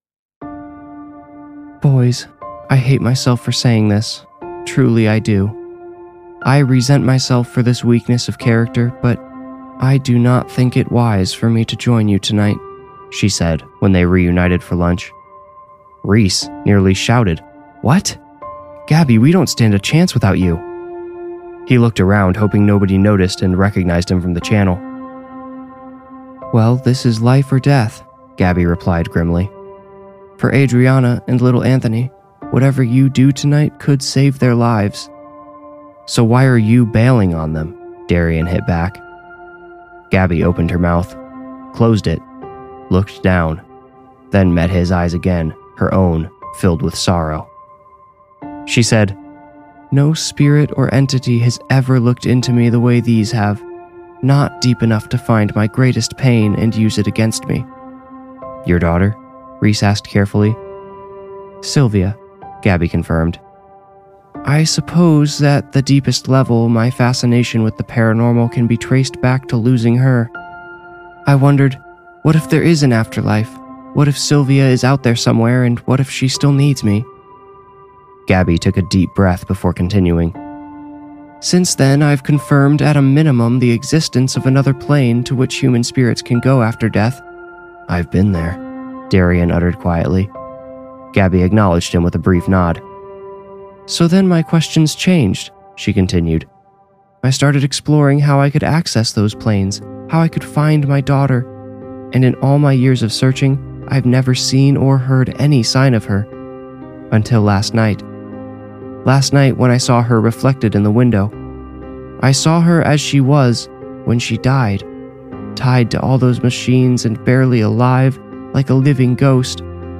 "Boys, I hate myself for saying this. Truly I do. I resent myself for this weakness of character, but I do not think it wise for me to join you tonight," she said when they reunited for lunch. Reese nearly shouted, "What? Gabby, we don't stand a chance without you." He looked around, hoping nobody noticed and recognized him from the channel. "Well, this is life or death," Gabby replied grimly. "For Adriana and little Anthony, whatever you do tonight could save their lives." "So why are you bailing on them?" Darian hit back. Gabby opened her mouth, closed it, looked down, then met his eyes again, her own filled with sorrow. She said, "No spirit or entity has ever looked into me the way these have, not deep enough to find my greatest pain and use it against me." "Your daughter?" Reese asked carefully. "Sylvia," Gabby confirmed. "I suppose that the deepest level, my fascination with the paranormal can be traced back to losing her. I wondered, what if there is an afterlife? What if Sylvia is out there somewhere, and what if she still needs me?" Gabby took a deep breath before continuing. "Since then, I've confirmed at a minimum the existence of another plane to which human spirits can go after death." "I've been there," Darian uttered quietly. Gabby acknowledged him with a brief nod. "So then my questions changed," she continued. "I started exploring how I could access those planes, how I could find my daughter, and in all my years of searching, I've never seen or heard any sign of her. Until last night. Last night when I saw her reflected in the window. I saw her as she was when she died, tied to all those machines and barely alive, like a living ghost.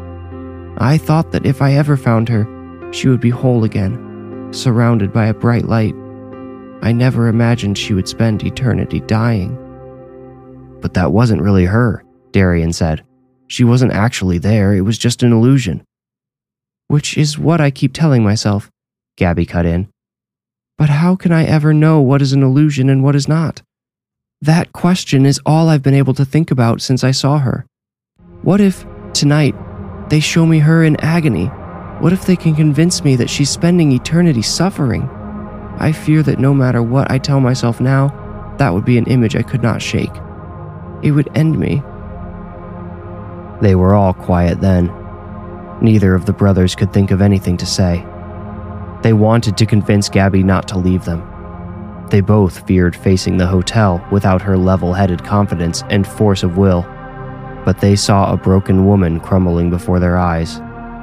I thought that if I ever found her, she would be whole again, surrounded by a bright light. I never imagined she would spend eternity dying." "But that wasn't really her," Darian said. "She wasn't actually there, it was just an illusion." "Which is what I keep telling myself," Gabby cut in. "But how can I ever know what is an illusion and what is not? That question is all I've been able to think about since I saw her. What if, tonight, they show me her in agony? What if they can convince me that she's spending eternity suffering? I fear that no matter what I tell myself now, that would be an image I could not shake. It would end me." They were all quiet then. Neither of the brothers could think of anything to say. They wanted to convince Gabby not to leave them. They both feared facing the hotel without her level-headed confidence and force of will, but they saw a broken woman crumbling before their eyes.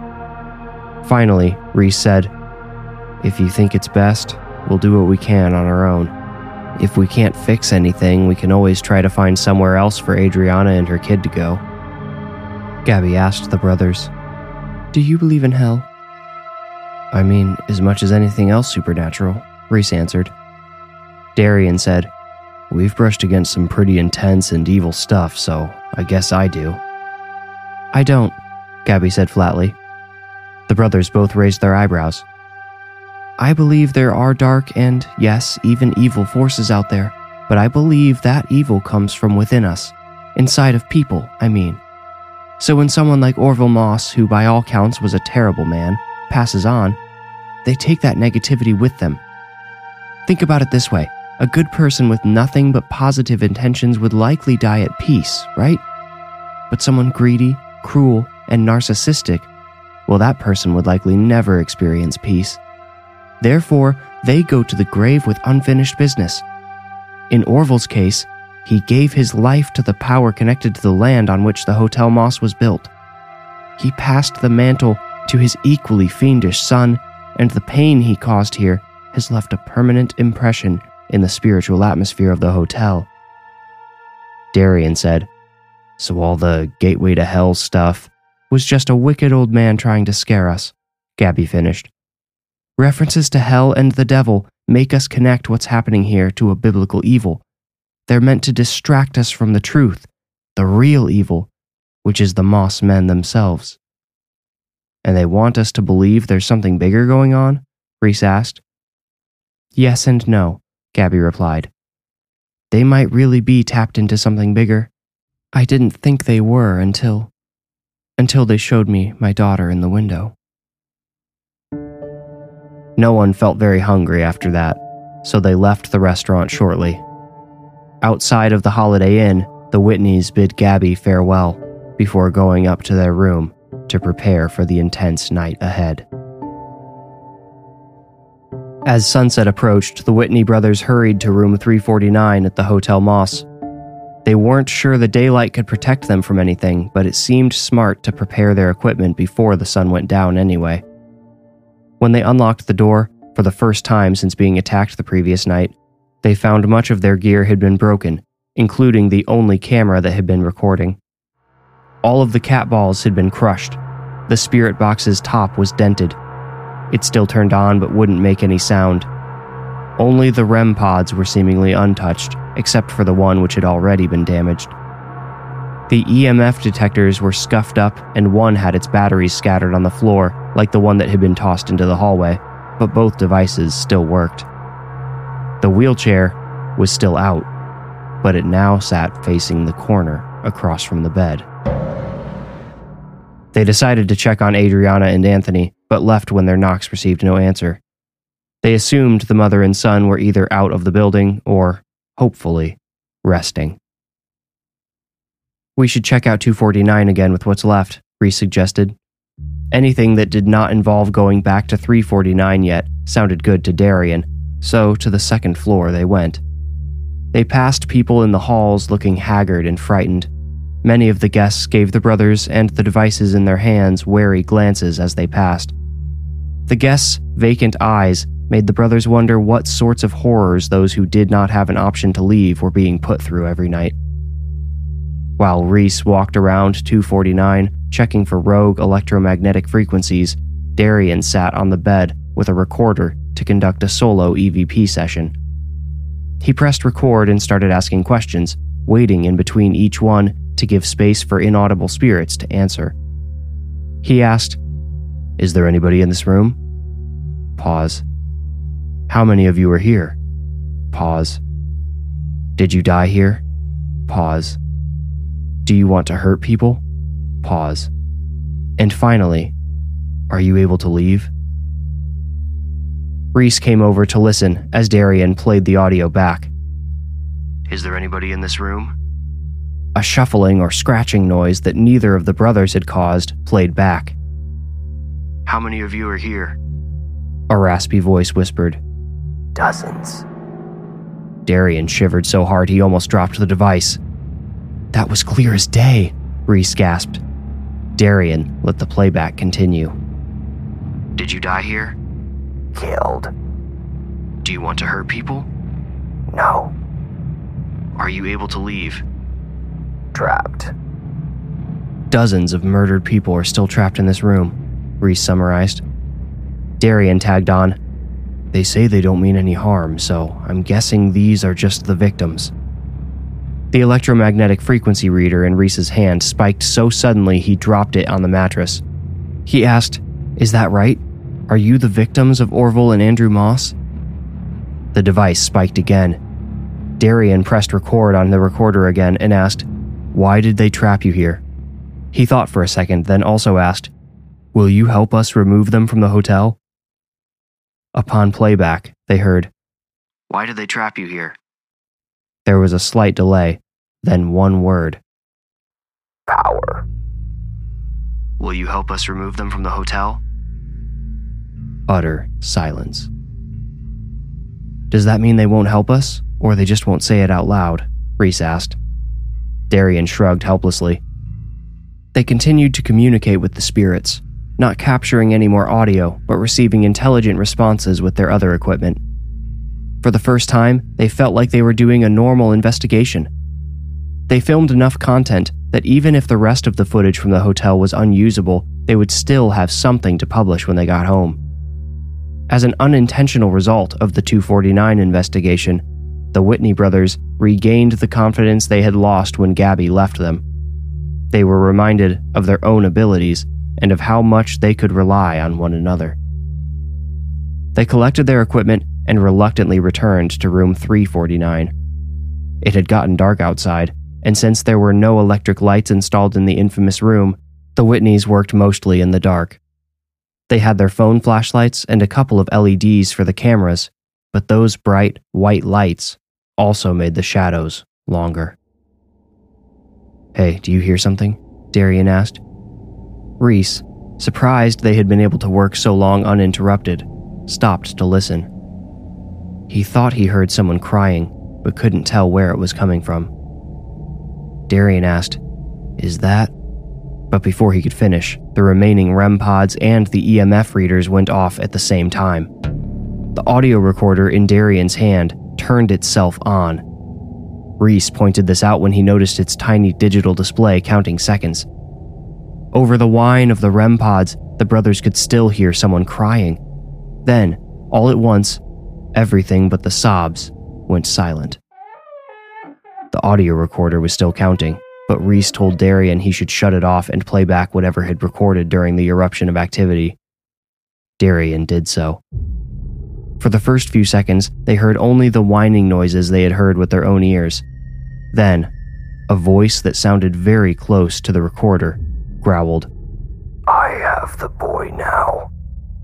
Finally, Reese said, "If you think it's best, we'll do what we can on our own. If we can't fix anything, we can always try to find somewhere else for Adriana and her kid to go." Gabby asked the brothers, "Do you believe in hell?" "I mean, as much as anything else supernatural," Reese answered. Darian said, "We've brushed against some pretty intense and evil stuff, so I guess I do." "I don't," Gabby said flatly. The brothers both raised their eyebrows. "I believe there are dark and, yes, even evil forces out there, but I believe that evil comes from within us, inside of people, I mean. So when someone like Orville Moss, who by all counts was a terrible man, passes on, they take that negativity with them. Think about it this way. A good person with nothing but positive intentions would likely die at peace, right? But someone greedy, cruel, and narcissistic, well, that person would likely never experience peace. Therefore, they go to the grave with unfinished business. In Orville's case, he gave his life to the power connected to the land on which the Hotel Moss was built. He passed the mantle to his equally fiendish son, and the pain he caused here has left a permanent impression in the spiritual atmosphere of the hotel." Darian said, "So all the gateway to hell stuff was just a wicked old man trying to scare us," Gabby finished. "References to hell and the devil make us connect what's happening here to a biblical evil. They're meant to distract us from the truth, the real evil, which is the Moss men themselves." "And they want us to believe there's something bigger going on?" Reese asked. "Yes and no," Gabby replied. "They might really be tapped into something bigger. I didn't think they were until they showed me my daughter in the window." No one felt very hungry after that, so they left the restaurant shortly. Outside of the Holiday Inn, the Whitneys bid Gabby farewell before going up to their room to prepare for the intense night ahead. As sunset approached, the Whitney brothers hurried to room 349 at the Hotel Moss. They weren't sure the daylight could protect them from anything, but it seemed smart to prepare their equipment before the sun went down anyway. When they unlocked the door, for the first time since being attacked the previous night, they found much of their gear had been broken, including the only camera that had been recording. All of the cat balls had been crushed. The spirit box's top was dented. It still turned on but wouldn't make any sound. Only the REM pods were seemingly untouched, except for the one which had already been damaged. The EMF detectors were scuffed up, and one had its batteries scattered on the floor, like the one that had been tossed into the hallway, but both devices still worked. The wheelchair was still out, but it now sat facing the corner across from the bed. They decided to check on Adriana and Anthony, but left when their knocks received no answer. They assumed the mother and son were either out of the building or, hopefully, resting. "We should check out 249 again with what's left," Reese suggested. Anything that did not involve going back to 349 yet sounded good to Darian, so to the second floor they went. They passed people in the halls looking haggard and frightened. Many of the guests gave the brothers and the devices in their hands wary glances as they passed. The guests' vacant eyes made the brothers wonder what sorts of horrors those who did not have an option to leave were being put through every night. While Reese walked around 249, checking for rogue electromagnetic frequencies, Darian sat on the bed with a recorder to conduct a solo EVP session. He pressed record and started asking questions, waiting in between each one to give space for inaudible spirits to answer. He asked, "Is there anybody in this room?" Pause. "How many of you are here?" Pause. "Did you die here?" Pause. "Do you want to hurt people?" Pause. And finally, "Are you able to leave?" Reese came over to listen as Darian played the audio back. "Is there anybody in this room?" A shuffling or scratching noise that neither of the brothers had caused played back. "How many of you are here?" A raspy voice whispered. "Dozens." Darian shivered so hard he almost dropped the device. "That was clear as day," Reese gasped. Darian let the playback continue. "Did you die here?" "Killed." "Do you want to hurt people?" "No." "Are you able to leave?" "Trapped." "Dozens of murdered people are still trapped in this room," Reese summarized. Darian tagged on, "They say they don't mean any harm, so I'm guessing these are just the victims." The electromagnetic frequency reader in Reese's hand spiked so suddenly he dropped it on the mattress. He asked, "Is that right? Are you the victims of Orville and Andrew Moss?" The device spiked again. Darian pressed record on the recorder again and asked, "Why did they trap you here?" He thought for a second, then also asked, "Will you help us remove them from the hotel?" Upon playback, they heard, "Why did they trap you here?" There was a slight delay, then one word. "Power." "Will you help us remove them from the hotel?" Utter silence. "Does that mean they won't help us, or they just won't say it out loud?" Reese asked. Darian shrugged helplessly. They continued to communicate with the spirits, not capturing any more audio, but receiving intelligent responses with their other equipment. For the first time, they felt like they were doing a normal investigation. They filmed enough content that even if the rest of the footage from the hotel was unusable, they would still have something to publish when they got home. As an unintentional result of the 249 investigation, the Whitney brothers regained the confidence they had lost when Gabby left them. They were reminded of their own abilities and of how much they could rely on one another. They collected their equipment and reluctantly returned to room 349. It had gotten dark outside, and since there were no electric lights installed in the infamous room, the Whitneys worked mostly in the dark. They had their phone flashlights and a couple of LEDs for the cameras, but those bright, white lights also made the shadows longer. "Hey, do you hear something?" Darian asked. Reese, surprised they had been able to work so long uninterrupted, stopped to listen. He thought he heard someone crying, but couldn't tell where it was coming from. Darian asked, "Is that?" But before he could finish, the remaining REM pods and the EMF readers went off at the same time. The audio recorder in Darian's hand turned itself on. Reese pointed this out when he noticed its tiny digital display counting seconds. Over the whine of the REM pods, the brothers could still hear someone crying. Then, all at once, everything but the sobs went silent. The audio recorder was still counting, but Reese told Darian he should shut it off and play back whatever had recorded during the eruption of activity. Darian did so. For the first few seconds, they heard only the whining noises they had heard with their own ears. Then, a voice that sounded very close to the recorder growled, "I have the boy now."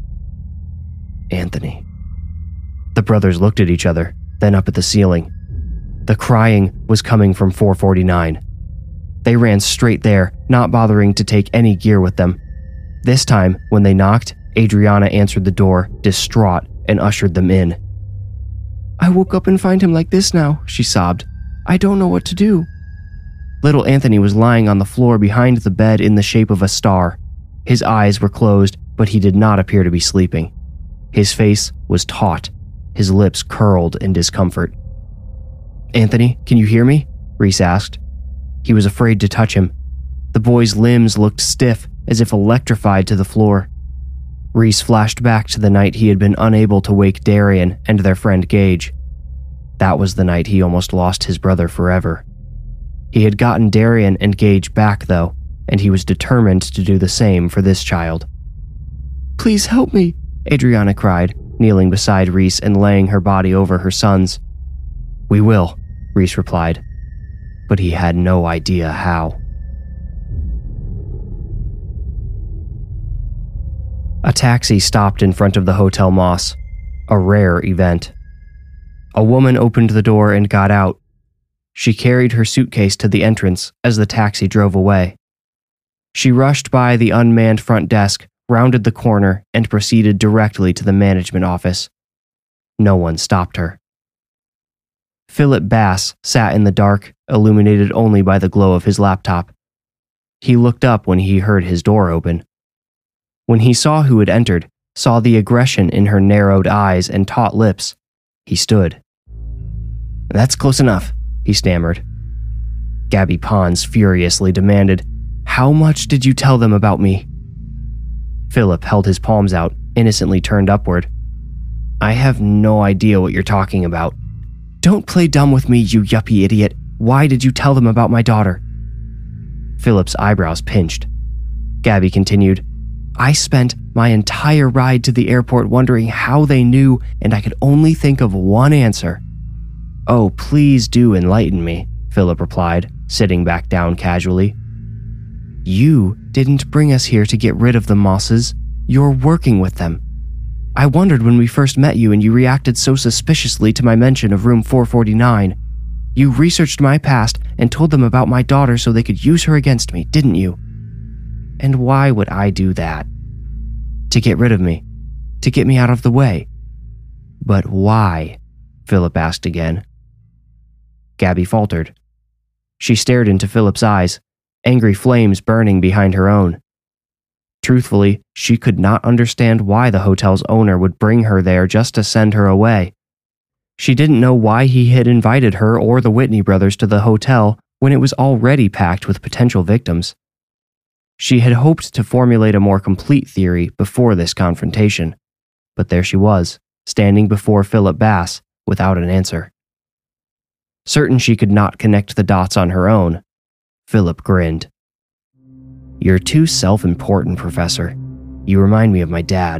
Anthony. The brothers looked at each other, then up at the ceiling. The crying was coming from 449. They ran straight there, not bothering to take any gear with them. This time, when they knocked, Adriana answered the door, distraught, and ushered them in. "I woke up and find him like this now," she sobbed. "I don't know what to do." Little Anthony was lying on the floor behind the bed in the shape of a star. His eyes were closed, but he did not appear to be sleeping. His face was taut, his lips curled in discomfort. "Anthony, can you hear me?" Reese asked. He was afraid to touch him. The boy's limbs looked stiff, as if electrified to the floor. Reese flashed back to the night he had been unable to wake Darian and their friend Gage. That was the night he almost lost his brother forever. He had gotten Darian and Gage back, though, and he was determined to do the same for this child. "Please help me," Adriana cried, kneeling beside Reese and laying her body over her son's. "We will," Reese replied, but he had no idea how. A taxi stopped in front of the Hotel Moss, a rare event. A woman opened the door and got out. She carried her suitcase to the entrance as the taxi drove away. She rushed by the unmanned front desk, rounded the corner, and proceeded directly to the management office. No one stopped her. Philip Bass sat in the dark, illuminated only by the glow of his laptop. He looked up when he heard his door open. When he saw who had entered, saw the aggression in her narrowed eyes and taut lips, he stood. "That's close enough," he stammered. Gabby Pons furiously demanded, "How much did you tell them about me?" Philip held his palms out, innocently turned upward. "I have no idea what you're talking about." "Don't play dumb with me, you yuppie idiot. Why did you tell them about my daughter?" Philip's eyebrows pinched. Gabby continued, "I spent my entire ride to the airport wondering how they knew, and I could only think of one answer." "Oh, please do enlighten me," Philip replied, sitting back down casually. "You didn't bring us here to get rid of the Mosses. You're working with them. I wondered when we first met you and you reacted so suspiciously to my mention of room 449. You researched my past and told them about my daughter so they could use her against me, didn't you? And why would I do that? To get rid of me. To get me out of the way. But why?" Philip asked again. Gabby faltered. She stared into Philip's eyes, angry flames burning behind her own. Truthfully, she could not understand why the hotel's owner would bring her there just to send her away. She didn't know why he had invited her or the Whitney brothers to the hotel when it was already packed with potential victims. She had hoped to formulate a more complete theory before this confrontation, but there she was, standing before Philip Bass without an answer. Certain she could not connect the dots on her own, Philip grinned. "You're too self-important, Professor. You remind me of my dad."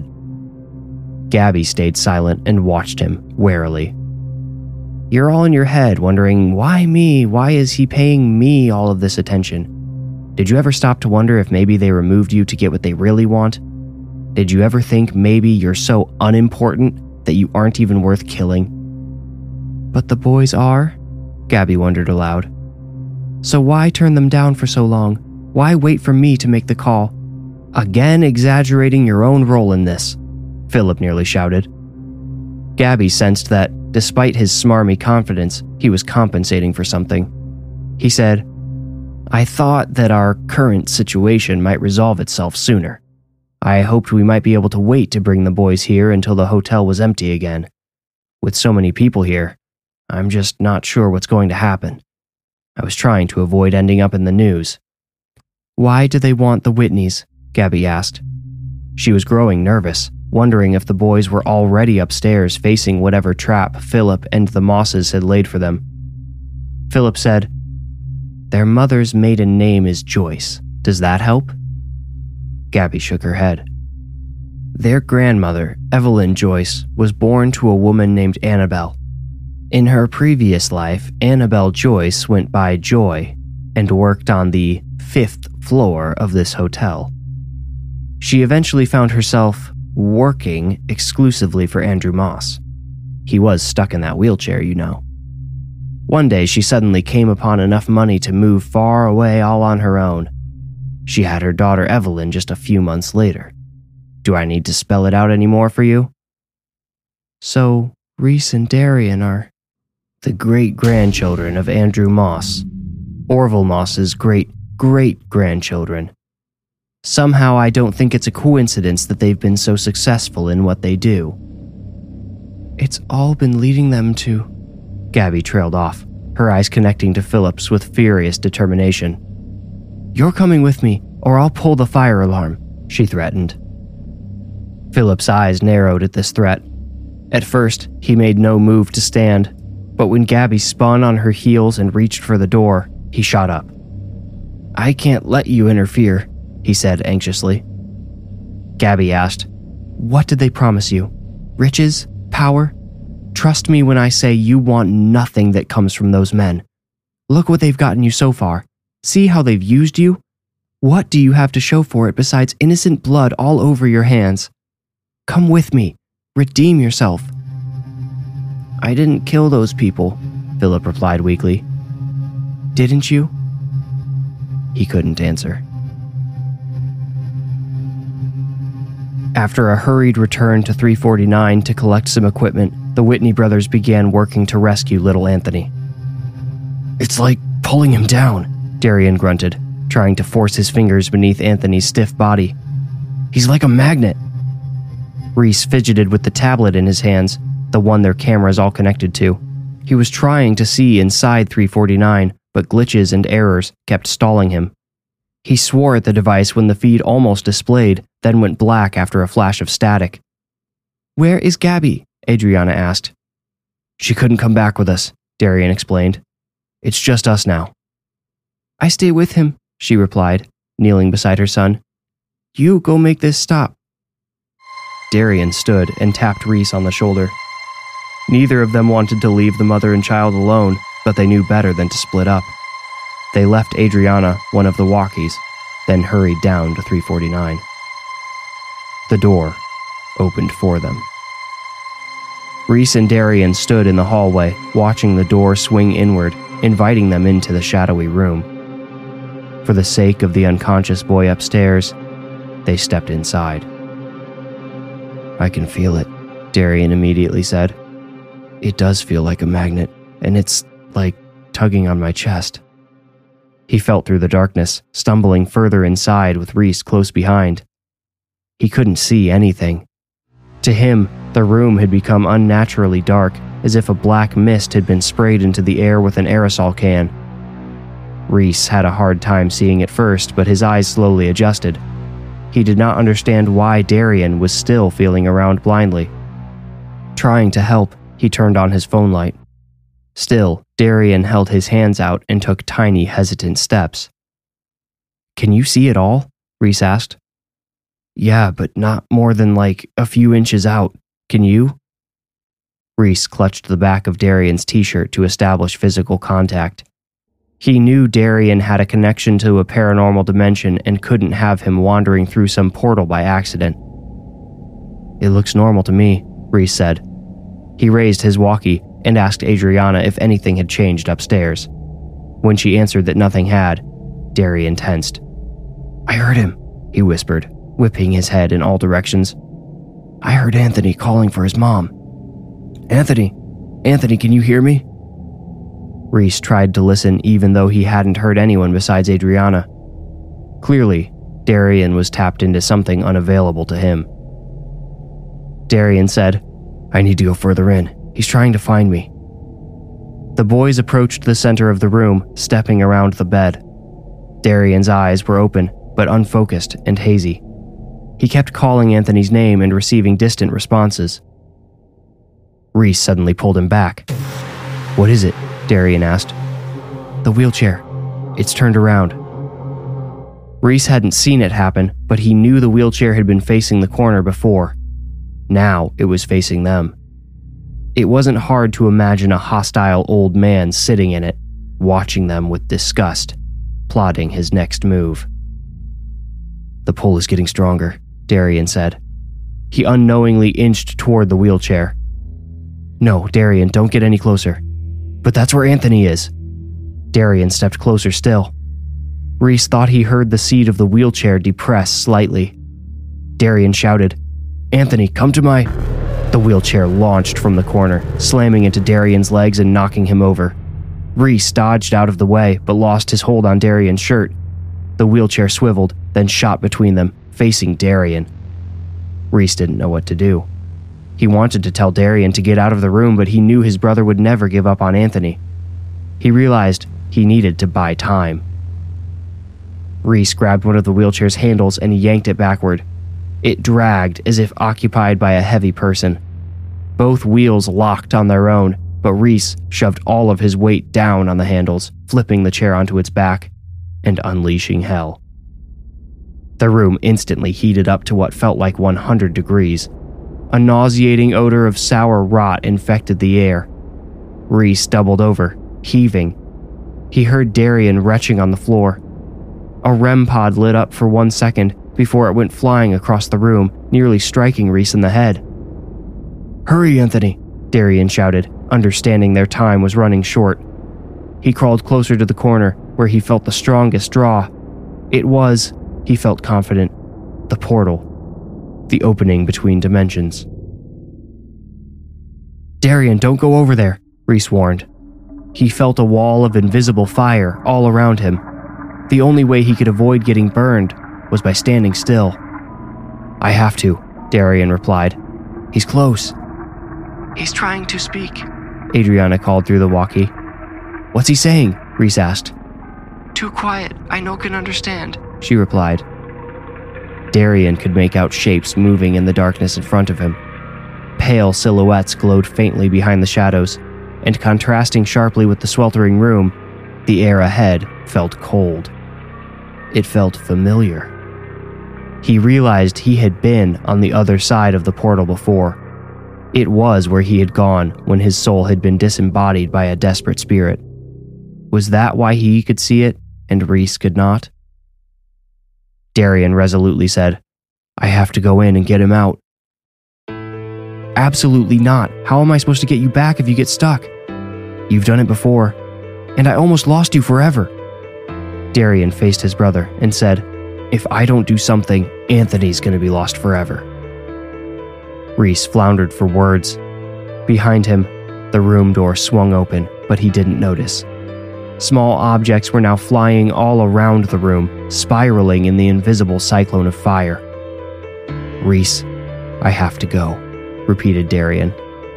Gabby stayed silent and watched him warily. "You're all in your head wondering, why me? Why is he paying me all of this attention? Did you ever stop to wonder if maybe they removed you to get what they really want? Did you ever think maybe you're so unimportant that you aren't even worth killing?" "But the boys are?" Gabby wondered aloud. "So why turn them down for so long? Why wait for me to make the call?" "Again exaggerating your own role in this," Philip nearly shouted. Gabby sensed that, despite his smarmy confidence, he was compensating for something. He said, "I thought that our current situation might resolve itself sooner. I hoped we might be able to wait to bring the boys here until the hotel was empty again. With so many people here, I'm just not sure what's going to happen. I was trying to avoid ending up in the news." "Why do they want the Whitneys?" Gabby asked. She was growing nervous, wondering if the boys were already upstairs facing whatever trap Philip and the Mosses had laid for them. Philip said, "Their mother's maiden name is Joyce. Does that help?" Gabby shook her head. "Their grandmother, Evelyn Joyce, was born to a woman named Annabelle. In her previous life, Annabelle Joyce went by Joy and worked on the 5th floor of this hotel. She eventually found herself working exclusively for Andrew Moss. He was stuck in that wheelchair, you know. One day, she suddenly came upon enough money to move far away all on her own. She had her daughter Evelyn just a few months later. Do I need to spell it out anymore for you?" "So, Reese and Darian are the great-grandchildren of Andrew Moss, Orville Moss's great-great-grandchildren. Somehow I don't think it's a coincidence that they've been so successful in what they do." "It's all been leading them to..." Gabby trailed off, her eyes connecting to Philip's with furious determination. "You're coming with me, or I'll pull the fire alarm," she threatened. Philip's eyes narrowed at this threat. At first, he made no move to stand, but when Gabby spun on her heels and reached for the door, he shot up. "I can't let you interfere," he said anxiously. Gabby asked, "What did they promise you? Riches? Power? Trust me when I say you want nothing that comes from those men. Look what they've gotten you so far. See how they've used you? What do you have to show for it besides innocent blood all over your hands? Come with me. Redeem yourself." "I didn't kill those people," Philip replied weakly. "Didn't you?" He couldn't answer. After a hurried return to 349 to collect some equipment, the Whitney brothers began working to rescue little Anthony. "It's like pulling him down," Darian grunted, trying to force his fingers beneath Anthony's stiff body. "He's like a magnet." Reese fidgeted with the tablet in his hands, the one their cameras all connected to. He was trying to see inside 349, but glitches and errors kept stalling him. He swore at the device when the feed almost displayed, then went black after a flash of static. "Where is Gabby?" Adriana asked. "She couldn't come back with us," Darian explained. "It's just us now." "I stay with him," she replied, kneeling beside her son. "You go make this stop." Darian stood and tapped Reese on the shoulder. Neither of them wanted to leave the mother and child alone, but they knew better than to split up. They left Adriana one of the walkies, then hurried down to 349. The door opened for them. Reese and Darian stood in the hallway, watching the door swing inward, inviting them into the shadowy room. For the sake of the unconscious boy upstairs, they stepped inside. "I can feel it," Darian immediately said. "It does feel like a magnet, and it's like tugging on my chest." He felt through the darkness, stumbling further inside with Reese close behind. He couldn't see anything. To him, the room had become unnaturally dark, as if a black mist had been sprayed into the air with an aerosol can. Reese had a hard time seeing at first, but his eyes slowly adjusted. He did not understand why Darian was still feeling around blindly. Trying to help, he turned on his phone light. Still, Darian held his hands out and took tiny, hesitant steps. "Can you see it all?" Reese asked. "Yeah, but not more than like a few inches out. Can you?" Reese clutched the back of Darian's t-shirt to establish physical contact. He knew Darian had a connection to a paranormal dimension and couldn't have him wandering through some portal by accident. "It looks normal to me," Reese said. He raised his walkie and asked Adriana if anything had changed upstairs. When she answered that nothing had, Darian tensed. "I heard him," he whispered, whipping his head in all directions. "I heard Anthony calling for his mom. Anthony, can you hear me?" Reese tried to listen even though he hadn't heard anyone besides Adriana. Clearly, Darian was tapped into something unavailable to him. Darian said, "I need to go further in. He's trying to find me." The boys approached the center of the room, stepping around the bed. Darian's eyes were open, but unfocused and hazy. He kept calling Anthony's name and receiving distant responses. Reese suddenly pulled him back. "What is it?" Darian asked. "The wheelchair. It's turned around." Reese hadn't seen it happen, but he knew the wheelchair had been facing the corner before. Now it was facing them. It wasn't hard to imagine a hostile old man sitting in it, watching them with disgust, plotting his next move. "The pull is getting stronger," Darian said. He unknowingly inched toward the wheelchair. "No, Darian, don't get any closer." "But that's where Anthony is." Darian stepped closer still. Reese thought he heard the seat of the wheelchair depress slightly. Darian shouted, "Anthony, come to my..." The wheelchair launched from the corner, slamming into Darian's legs and knocking him over. Reese dodged out of the way, but lost his hold on Darian's shirt. The wheelchair swiveled, then shot between them, facing Darian. Reese didn't know what to do. He wanted to tell Darian to get out of the room, but he knew his brother would never give up on Anthony. He realized he needed to buy time. Reese grabbed one of the wheelchair's handles and yanked it backward. It dragged as if occupied by a heavy person. Both wheels locked on their own, but Reese shoved all of his weight down on the handles, flipping the chair onto its back and unleashing hell. The room instantly heated up to what felt like 100 degrees. A nauseating odor of sour rot infected the air. Reese doubled over, heaving. He heard Darian retching on the floor. A REM pod lit up for 1 second before it went flying across the room, nearly striking Reese in the head. "Hurry, Anthony," Darian shouted, understanding their time was running short. He crawled closer to the corner, where he felt the strongest draw. It was, he felt confident, the portal. The opening between dimensions. "Darian, don't go over there," Reese warned. He felt a wall of invisible fire all around him. The only way he could avoid getting burned was by standing still. "I have to," Darian replied. "He's close." "He's trying to speak," Adriana called through the walkie. "What's he saying?" Reese asked. "Too quiet, I no can understand," she replied. Darian could make out shapes moving in the darkness in front of him. Pale silhouettes glowed faintly behind the shadows, and contrasting sharply with the sweltering room, the air ahead felt cold. It felt familiar. He realized he had been on the other side of the portal before. It was where he had gone when his soul had been disembodied by a desperate spirit. Was that why he could see it and Reese could not? Darian resolutely said, "I have to go in and get him out." "Absolutely not. How am I supposed to get you back if you get stuck? You've done it before, and I almost lost you forever." Darian faced his brother and said, "If I don't do something, Anthony's going to be lost forever." Reese floundered for words. Behind him, the room door swung open, but he didn't notice. Small objects were now flying all around the room, spiraling in the invisible cyclone of fire. "Reese, I have to go," repeated Darian.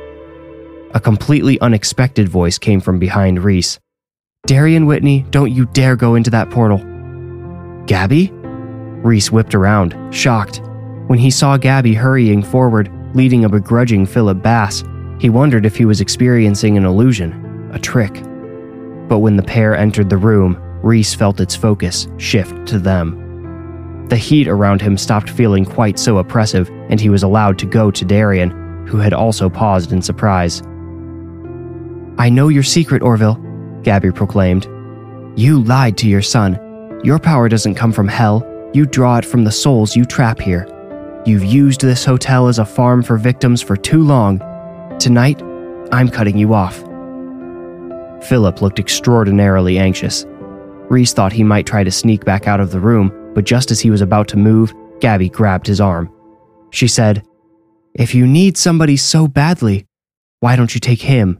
A completely unexpected voice came from behind Reese. "Darian Whitney, don't you dare go into that portal." "Gabby?" Reese whipped around, shocked. When he saw Gabby hurrying forward, leading a begrudging Philip Bass, he wondered if he was experiencing an illusion, a trick. But when the pair entered the room, Reese felt its focus shift to them. The heat around him stopped feeling quite so oppressive, and he was allowed to go to Darian, who had also paused in surprise. "I know your secret, Orville," Gabby proclaimed. "You lied to your son. Your power doesn't come from hell. You draw it from the souls you trap here. You've used this hotel as a farm for victims for too long. Tonight, I'm cutting you off." Philip looked extraordinarily anxious. Reese thought he might try to sneak back out of the room, but just as he was about to move, Gabby grabbed his arm. She said, "If you need somebody so badly, why don't you take him?"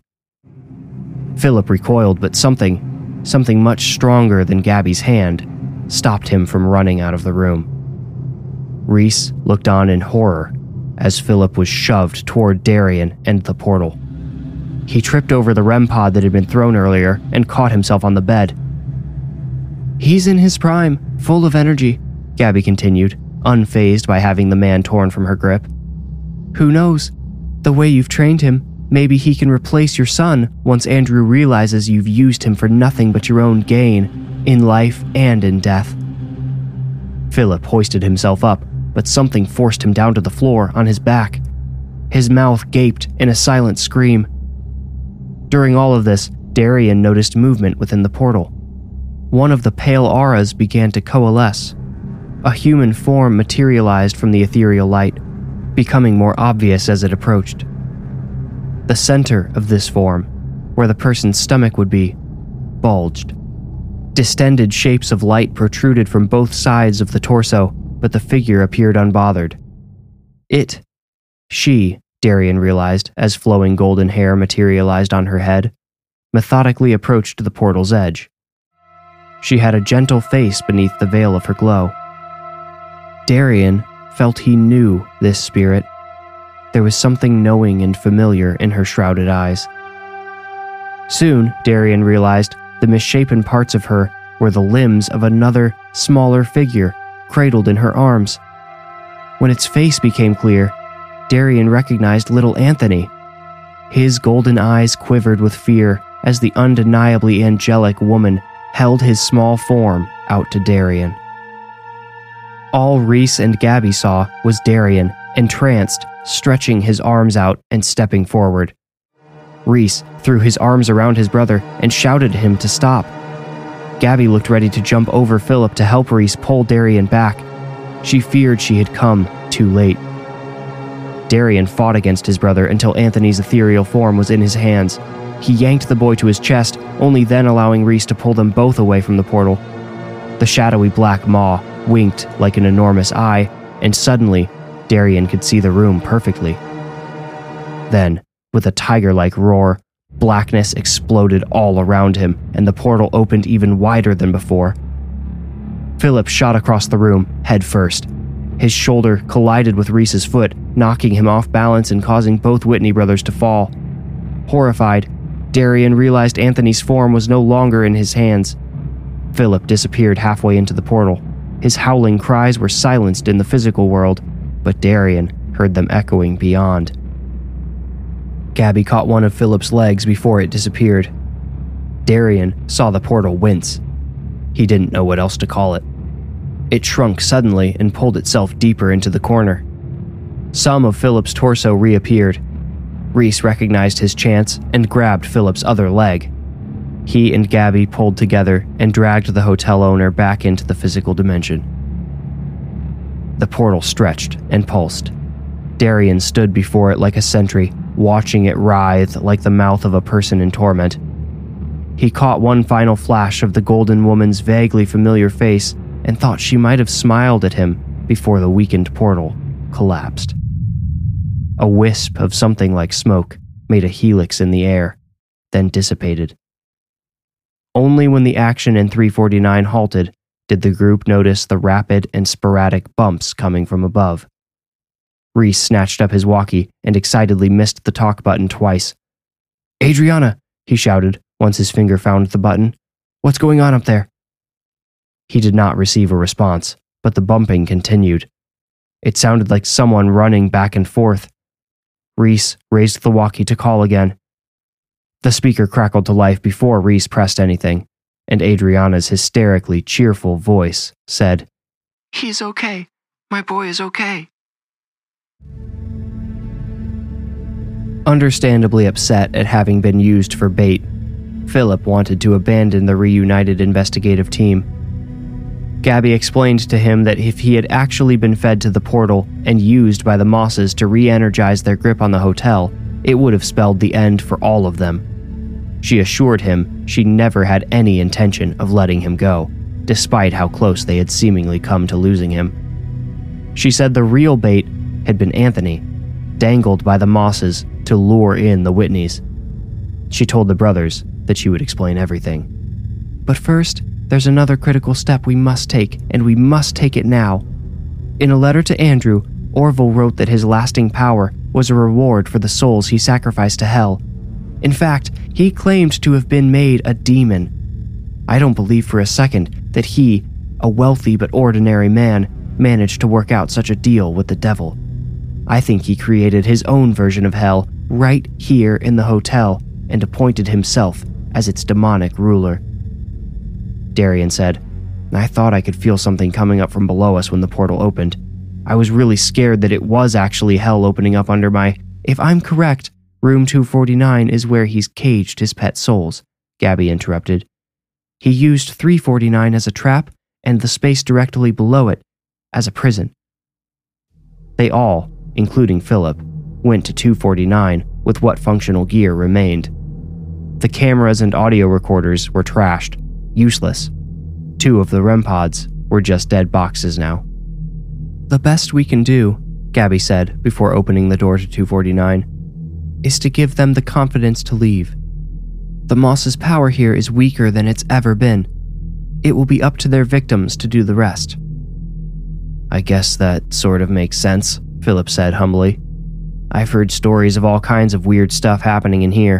Philip recoiled, but something much stronger than Gabby's hand stopped him from running out of the room. Reese looked on in horror as Philip was shoved toward Darian and the portal. He tripped over the REM pod that had been thrown earlier and caught himself on the bed. "He's in his prime, full of energy," Gabby continued, unfazed by having the man torn from her grip. "Who knows? The way you've trained him, maybe he can replace your son once Andrew realizes you've used him for nothing but your own gain, in life and in death." Philip hoisted himself up, but something forced him down to the floor on his back. His mouth gaped in a silent scream. During all of this, Darian noticed movement within the portal. One of the pale auras began to coalesce. A human form materialized from the ethereal light, becoming more obvious as it approached. The center of this form, where the person's stomach would be, bulged. Distended shapes of light protruded from both sides of the torso, but the figure appeared unbothered. She, Darian realized as flowing golden hair materialized on her head, methodically approached the portal's edge. She had a gentle face beneath the veil of her glow. Darian felt he knew this spirit. There was something knowing and familiar in her shrouded eyes. Soon, Darian realized the misshapen parts of her were the limbs of another, smaller figure cradled in her arms. When its face became clear, Darian recognized little Anthony. His golden eyes quivered with fear as the undeniably angelic woman held his small form out to Darian. All Rhys and Gabby saw was Darian, entranced, stretching his arms out and stepping forward. Rhys threw his arms around his brother and shouted at him to stop. Gabby looked ready to jump over Philip to help Rhys pull Darian back. She feared she had come too late. Darian fought against his brother until Anthony's ethereal form was in his hands. He yanked the boy to his chest, only then allowing Rhys to pull them both away from the portal. The shadowy black maw winked like an enormous eye, and suddenly, Darian could see the room perfectly. Then, with a tiger-like roar, blackness exploded all around him, and the portal opened even wider than before. Philip shot across the room, head first. His shoulder collided with Rhys's foot, knocking him off balance and causing both Whitney brothers to fall. Horrified, Darian realized Anthony's form was no longer in his hands. Philip disappeared halfway into the portal. His howling cries were silenced in the physical world, but Darian heard them echoing beyond. Gabby caught one of Philip's legs before it disappeared. Darian saw the portal wince. He didn't know what else to call it. It shrunk suddenly and pulled itself deeper into the corner. Some of Philip's torso reappeared. Rhys recognized his chance and grabbed Philip's other leg. He and Gabby pulled together and dragged the hotel owner back into the physical dimension. The portal stretched and pulsed. Darian stood before it like a sentry, watching it writhe like the mouth of a person in torment. He caught one final flash of the golden woman's vaguely familiar face and thought she might have smiled at him before the weakened portal collapsed. A wisp of something like smoke made a helix in the air, then dissipated. Only when the action in 349 halted did the group notice the rapid and sporadic bumps coming from above. Rhys snatched up his walkie and excitedly missed the talk button twice. "Adriana," he shouted once his finger found the button. "What's going on up there?" He did not receive a response, but the bumping continued. It sounded like someone running back and forth. Rhys raised the walkie to call again. The speaker crackled to life before Rhys pressed anything, and Adriana's hysterically cheerful voice said, "He's okay. My boy is okay." Understandably upset at having been used for bait, Philip wanted to abandon the reunited investigative team. Gabby explained to him that if he had actually been fed to the portal and used by the Mosses to re-energize their grip on the hotel, it would have spelled the end for all of them. She assured him she never had any intention of letting him go, despite how close they had seemingly come to losing him. She said the real bait had been Anthony, dangled by the Mosses to lure in the Whitneys. She told the brothers that she would explain everything. "But first, there's another critical step we must take, and we must take it now." In a letter to Andrew, Orville wrote that his lasting power was a reward for the souls he sacrificed to hell. In fact, he claimed to have been made a demon. I don't believe for a second that he, a wealthy but ordinary man, managed to work out such a deal with the devil. I think he created his own version of hell right here in the hotel and appointed himself as its demonic ruler. Darian said, "I thought I could feel something coming up from below us when the portal opened. I was really scared that it was actually hell opening up under my... If I'm correct, room 249 is where he's caged his pet souls," Gabby interrupted. "He used 349 as a trap and the space directly below it as a prison." They all, including Philip, went to 249 with what functional gear remained. The cameras and audio recorders were trashed, useless. 2 of the REM pods were just dead boxes now. "The best we can do," Gabby said before opening the door to 249, "is to give them the confidence to leave. The Moss's power here is weaker than it's ever been. It will be up to their victims to do the rest." "I guess that sort of makes sense," Philip said humbly. "I've heard stories of all kinds of weird stuff happening in here.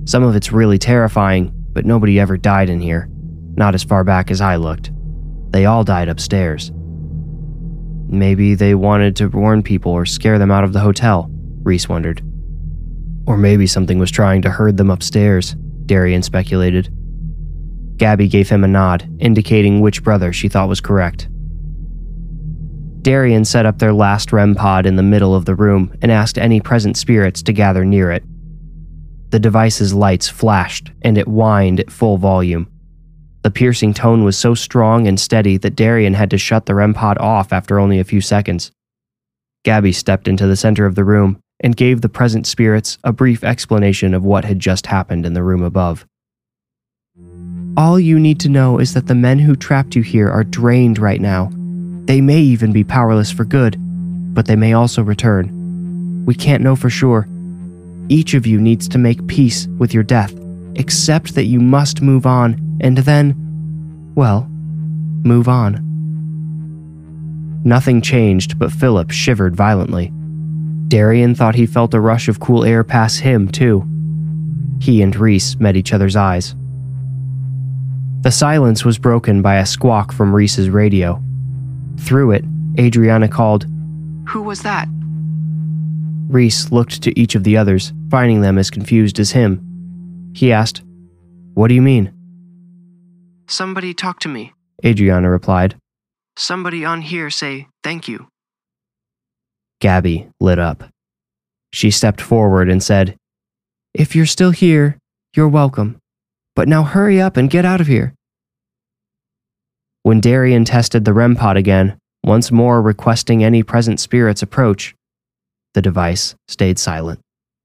Some of it's really terrifying, but nobody ever died in here. Not as far back as I looked. They all died upstairs. Maybe they wanted to warn people or scare them out of the hotel, Reese wondered. Or maybe something was trying to herd them upstairs, Darian speculated. Gabby gave him a nod, indicating which brother she thought was correct. Darian set up their last REM pod in the middle of the room and asked any present spirits to gather near it. The device's lights flashed, and it whined at full volume. The piercing tone was so strong and steady that Darian had to shut the REM pod off after only a few seconds. Gabby stepped into the center of the room and gave the present spirits a brief explanation of what had just happened in the room above. All you need to know is that the men who trapped you here are drained right now. They may even be powerless for good, but they may also return. We can't know for sure. Each of you needs to make peace with your death, accept that you must move on, and then, well, move on. Nothing changed, but Philip shivered violently. Darian thought he felt a rush of cool air pass him, too. He and Reese met each other's eyes. The silence was broken by a squawk from Reese's radio. Through it, Adriana called, Who was that? Reese looked to each of the others, finding them as confused as him. He asked, What do you mean? Somebody talk to me. Adriana replied. Somebody on here say thank you. Gabby lit up. She stepped forward and said, If you're still here, you're welcome. But now hurry up and get out of here. When Darian tested the REM pod again, once more requesting any present spirits approach, the device stayed silent.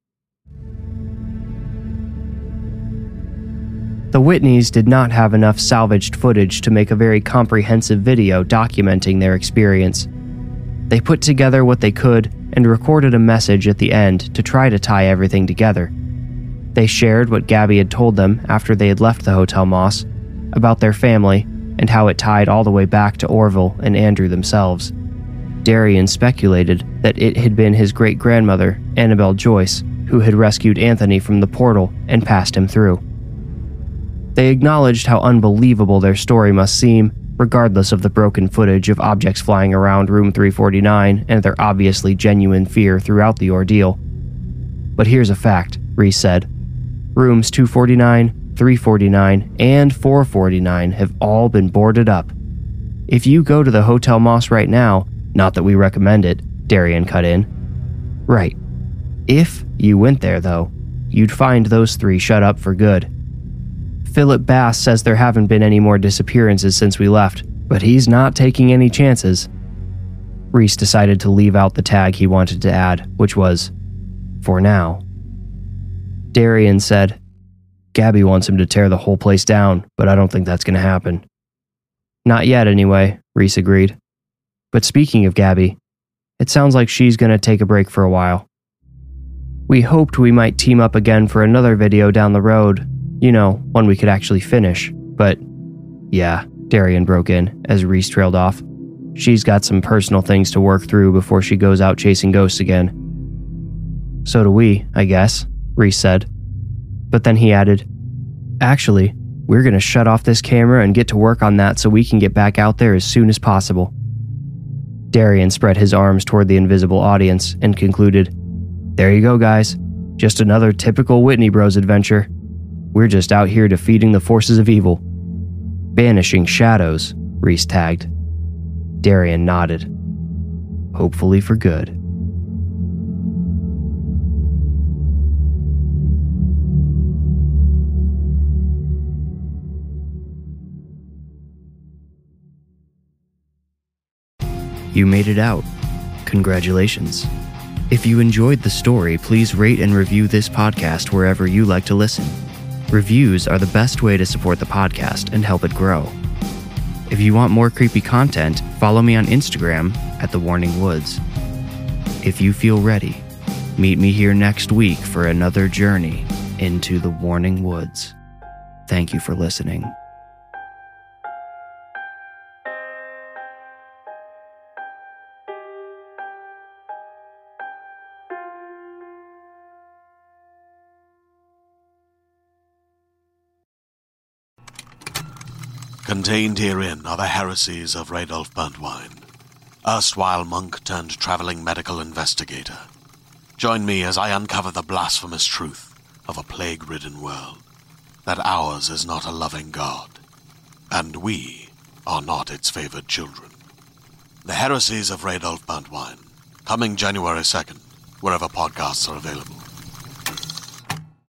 The Whitneys did not have enough salvaged footage to make a very comprehensive video documenting their experience. They put together what they could and recorded a message at the end to try to tie everything together. They shared what Gabby had told them after they had left the Hotel Moss, about their family and how it tied all the way back to Orville and Andrew themselves. Darian speculated that it had been his great-grandmother, Annabelle Joyce, who had rescued Anthony from the portal and passed him through. They acknowledged how unbelievable their story must seem, regardless of the broken footage of objects flying around room 349 and their obviously genuine fear throughout the ordeal. But here's a fact, Reese said. Rooms 249, 349, and 449 have all been boarded up. If you go to the Hotel Moss right now, not that we recommend it, Darian cut in. Right. If you went there, though, you'd find those three shut up for good. Philip Bass says there haven't been any more disappearances since we left, but he's not taking any chances. Reese decided to leave out the tag he wanted to add, which was, for now. Darian said, Gabby wants him to tear the whole place down, but I don't think that's going to happen. Not yet, anyway, Reese agreed. But speaking of Gabby, it sounds like she's going to take a break for a while. We hoped we might team up again for another video down the road, one we could actually finish, but yeah, Darian broke in as Reese trailed off. She's got some personal things to work through before she goes out chasing ghosts again. So do we, I guess, Reese said. But then he added, Actually, we're going to shut off this camera and get to work on that so we can get back out there as soon as possible. Darian spread his arms toward the invisible audience and concluded, There you go, guys. Just another typical Whitney Bros adventure. We're just out here defeating the forces of evil. Banishing shadows, Reese tagged. Darian nodded. Hopefully for good. You made it out. Congratulations. If you enjoyed the story, please rate and review this podcast wherever you like to listen. Reviews are the best way to support the podcast and help it grow. If you want more creepy content, follow me on Instagram at The Warning Woods. If you feel ready, meet me here next week for another journey into The Warning Woods. Thank you for listening. Contained herein are the heresies of Radolf Burntwine, erstwhile monk turned traveling medical investigator. Join me as I uncover the blasphemous truth of a plague-ridden world, that ours is not a loving God, and we are not its favored children. The heresies of Radolf Burntwine, coming January 2nd, wherever podcasts are available.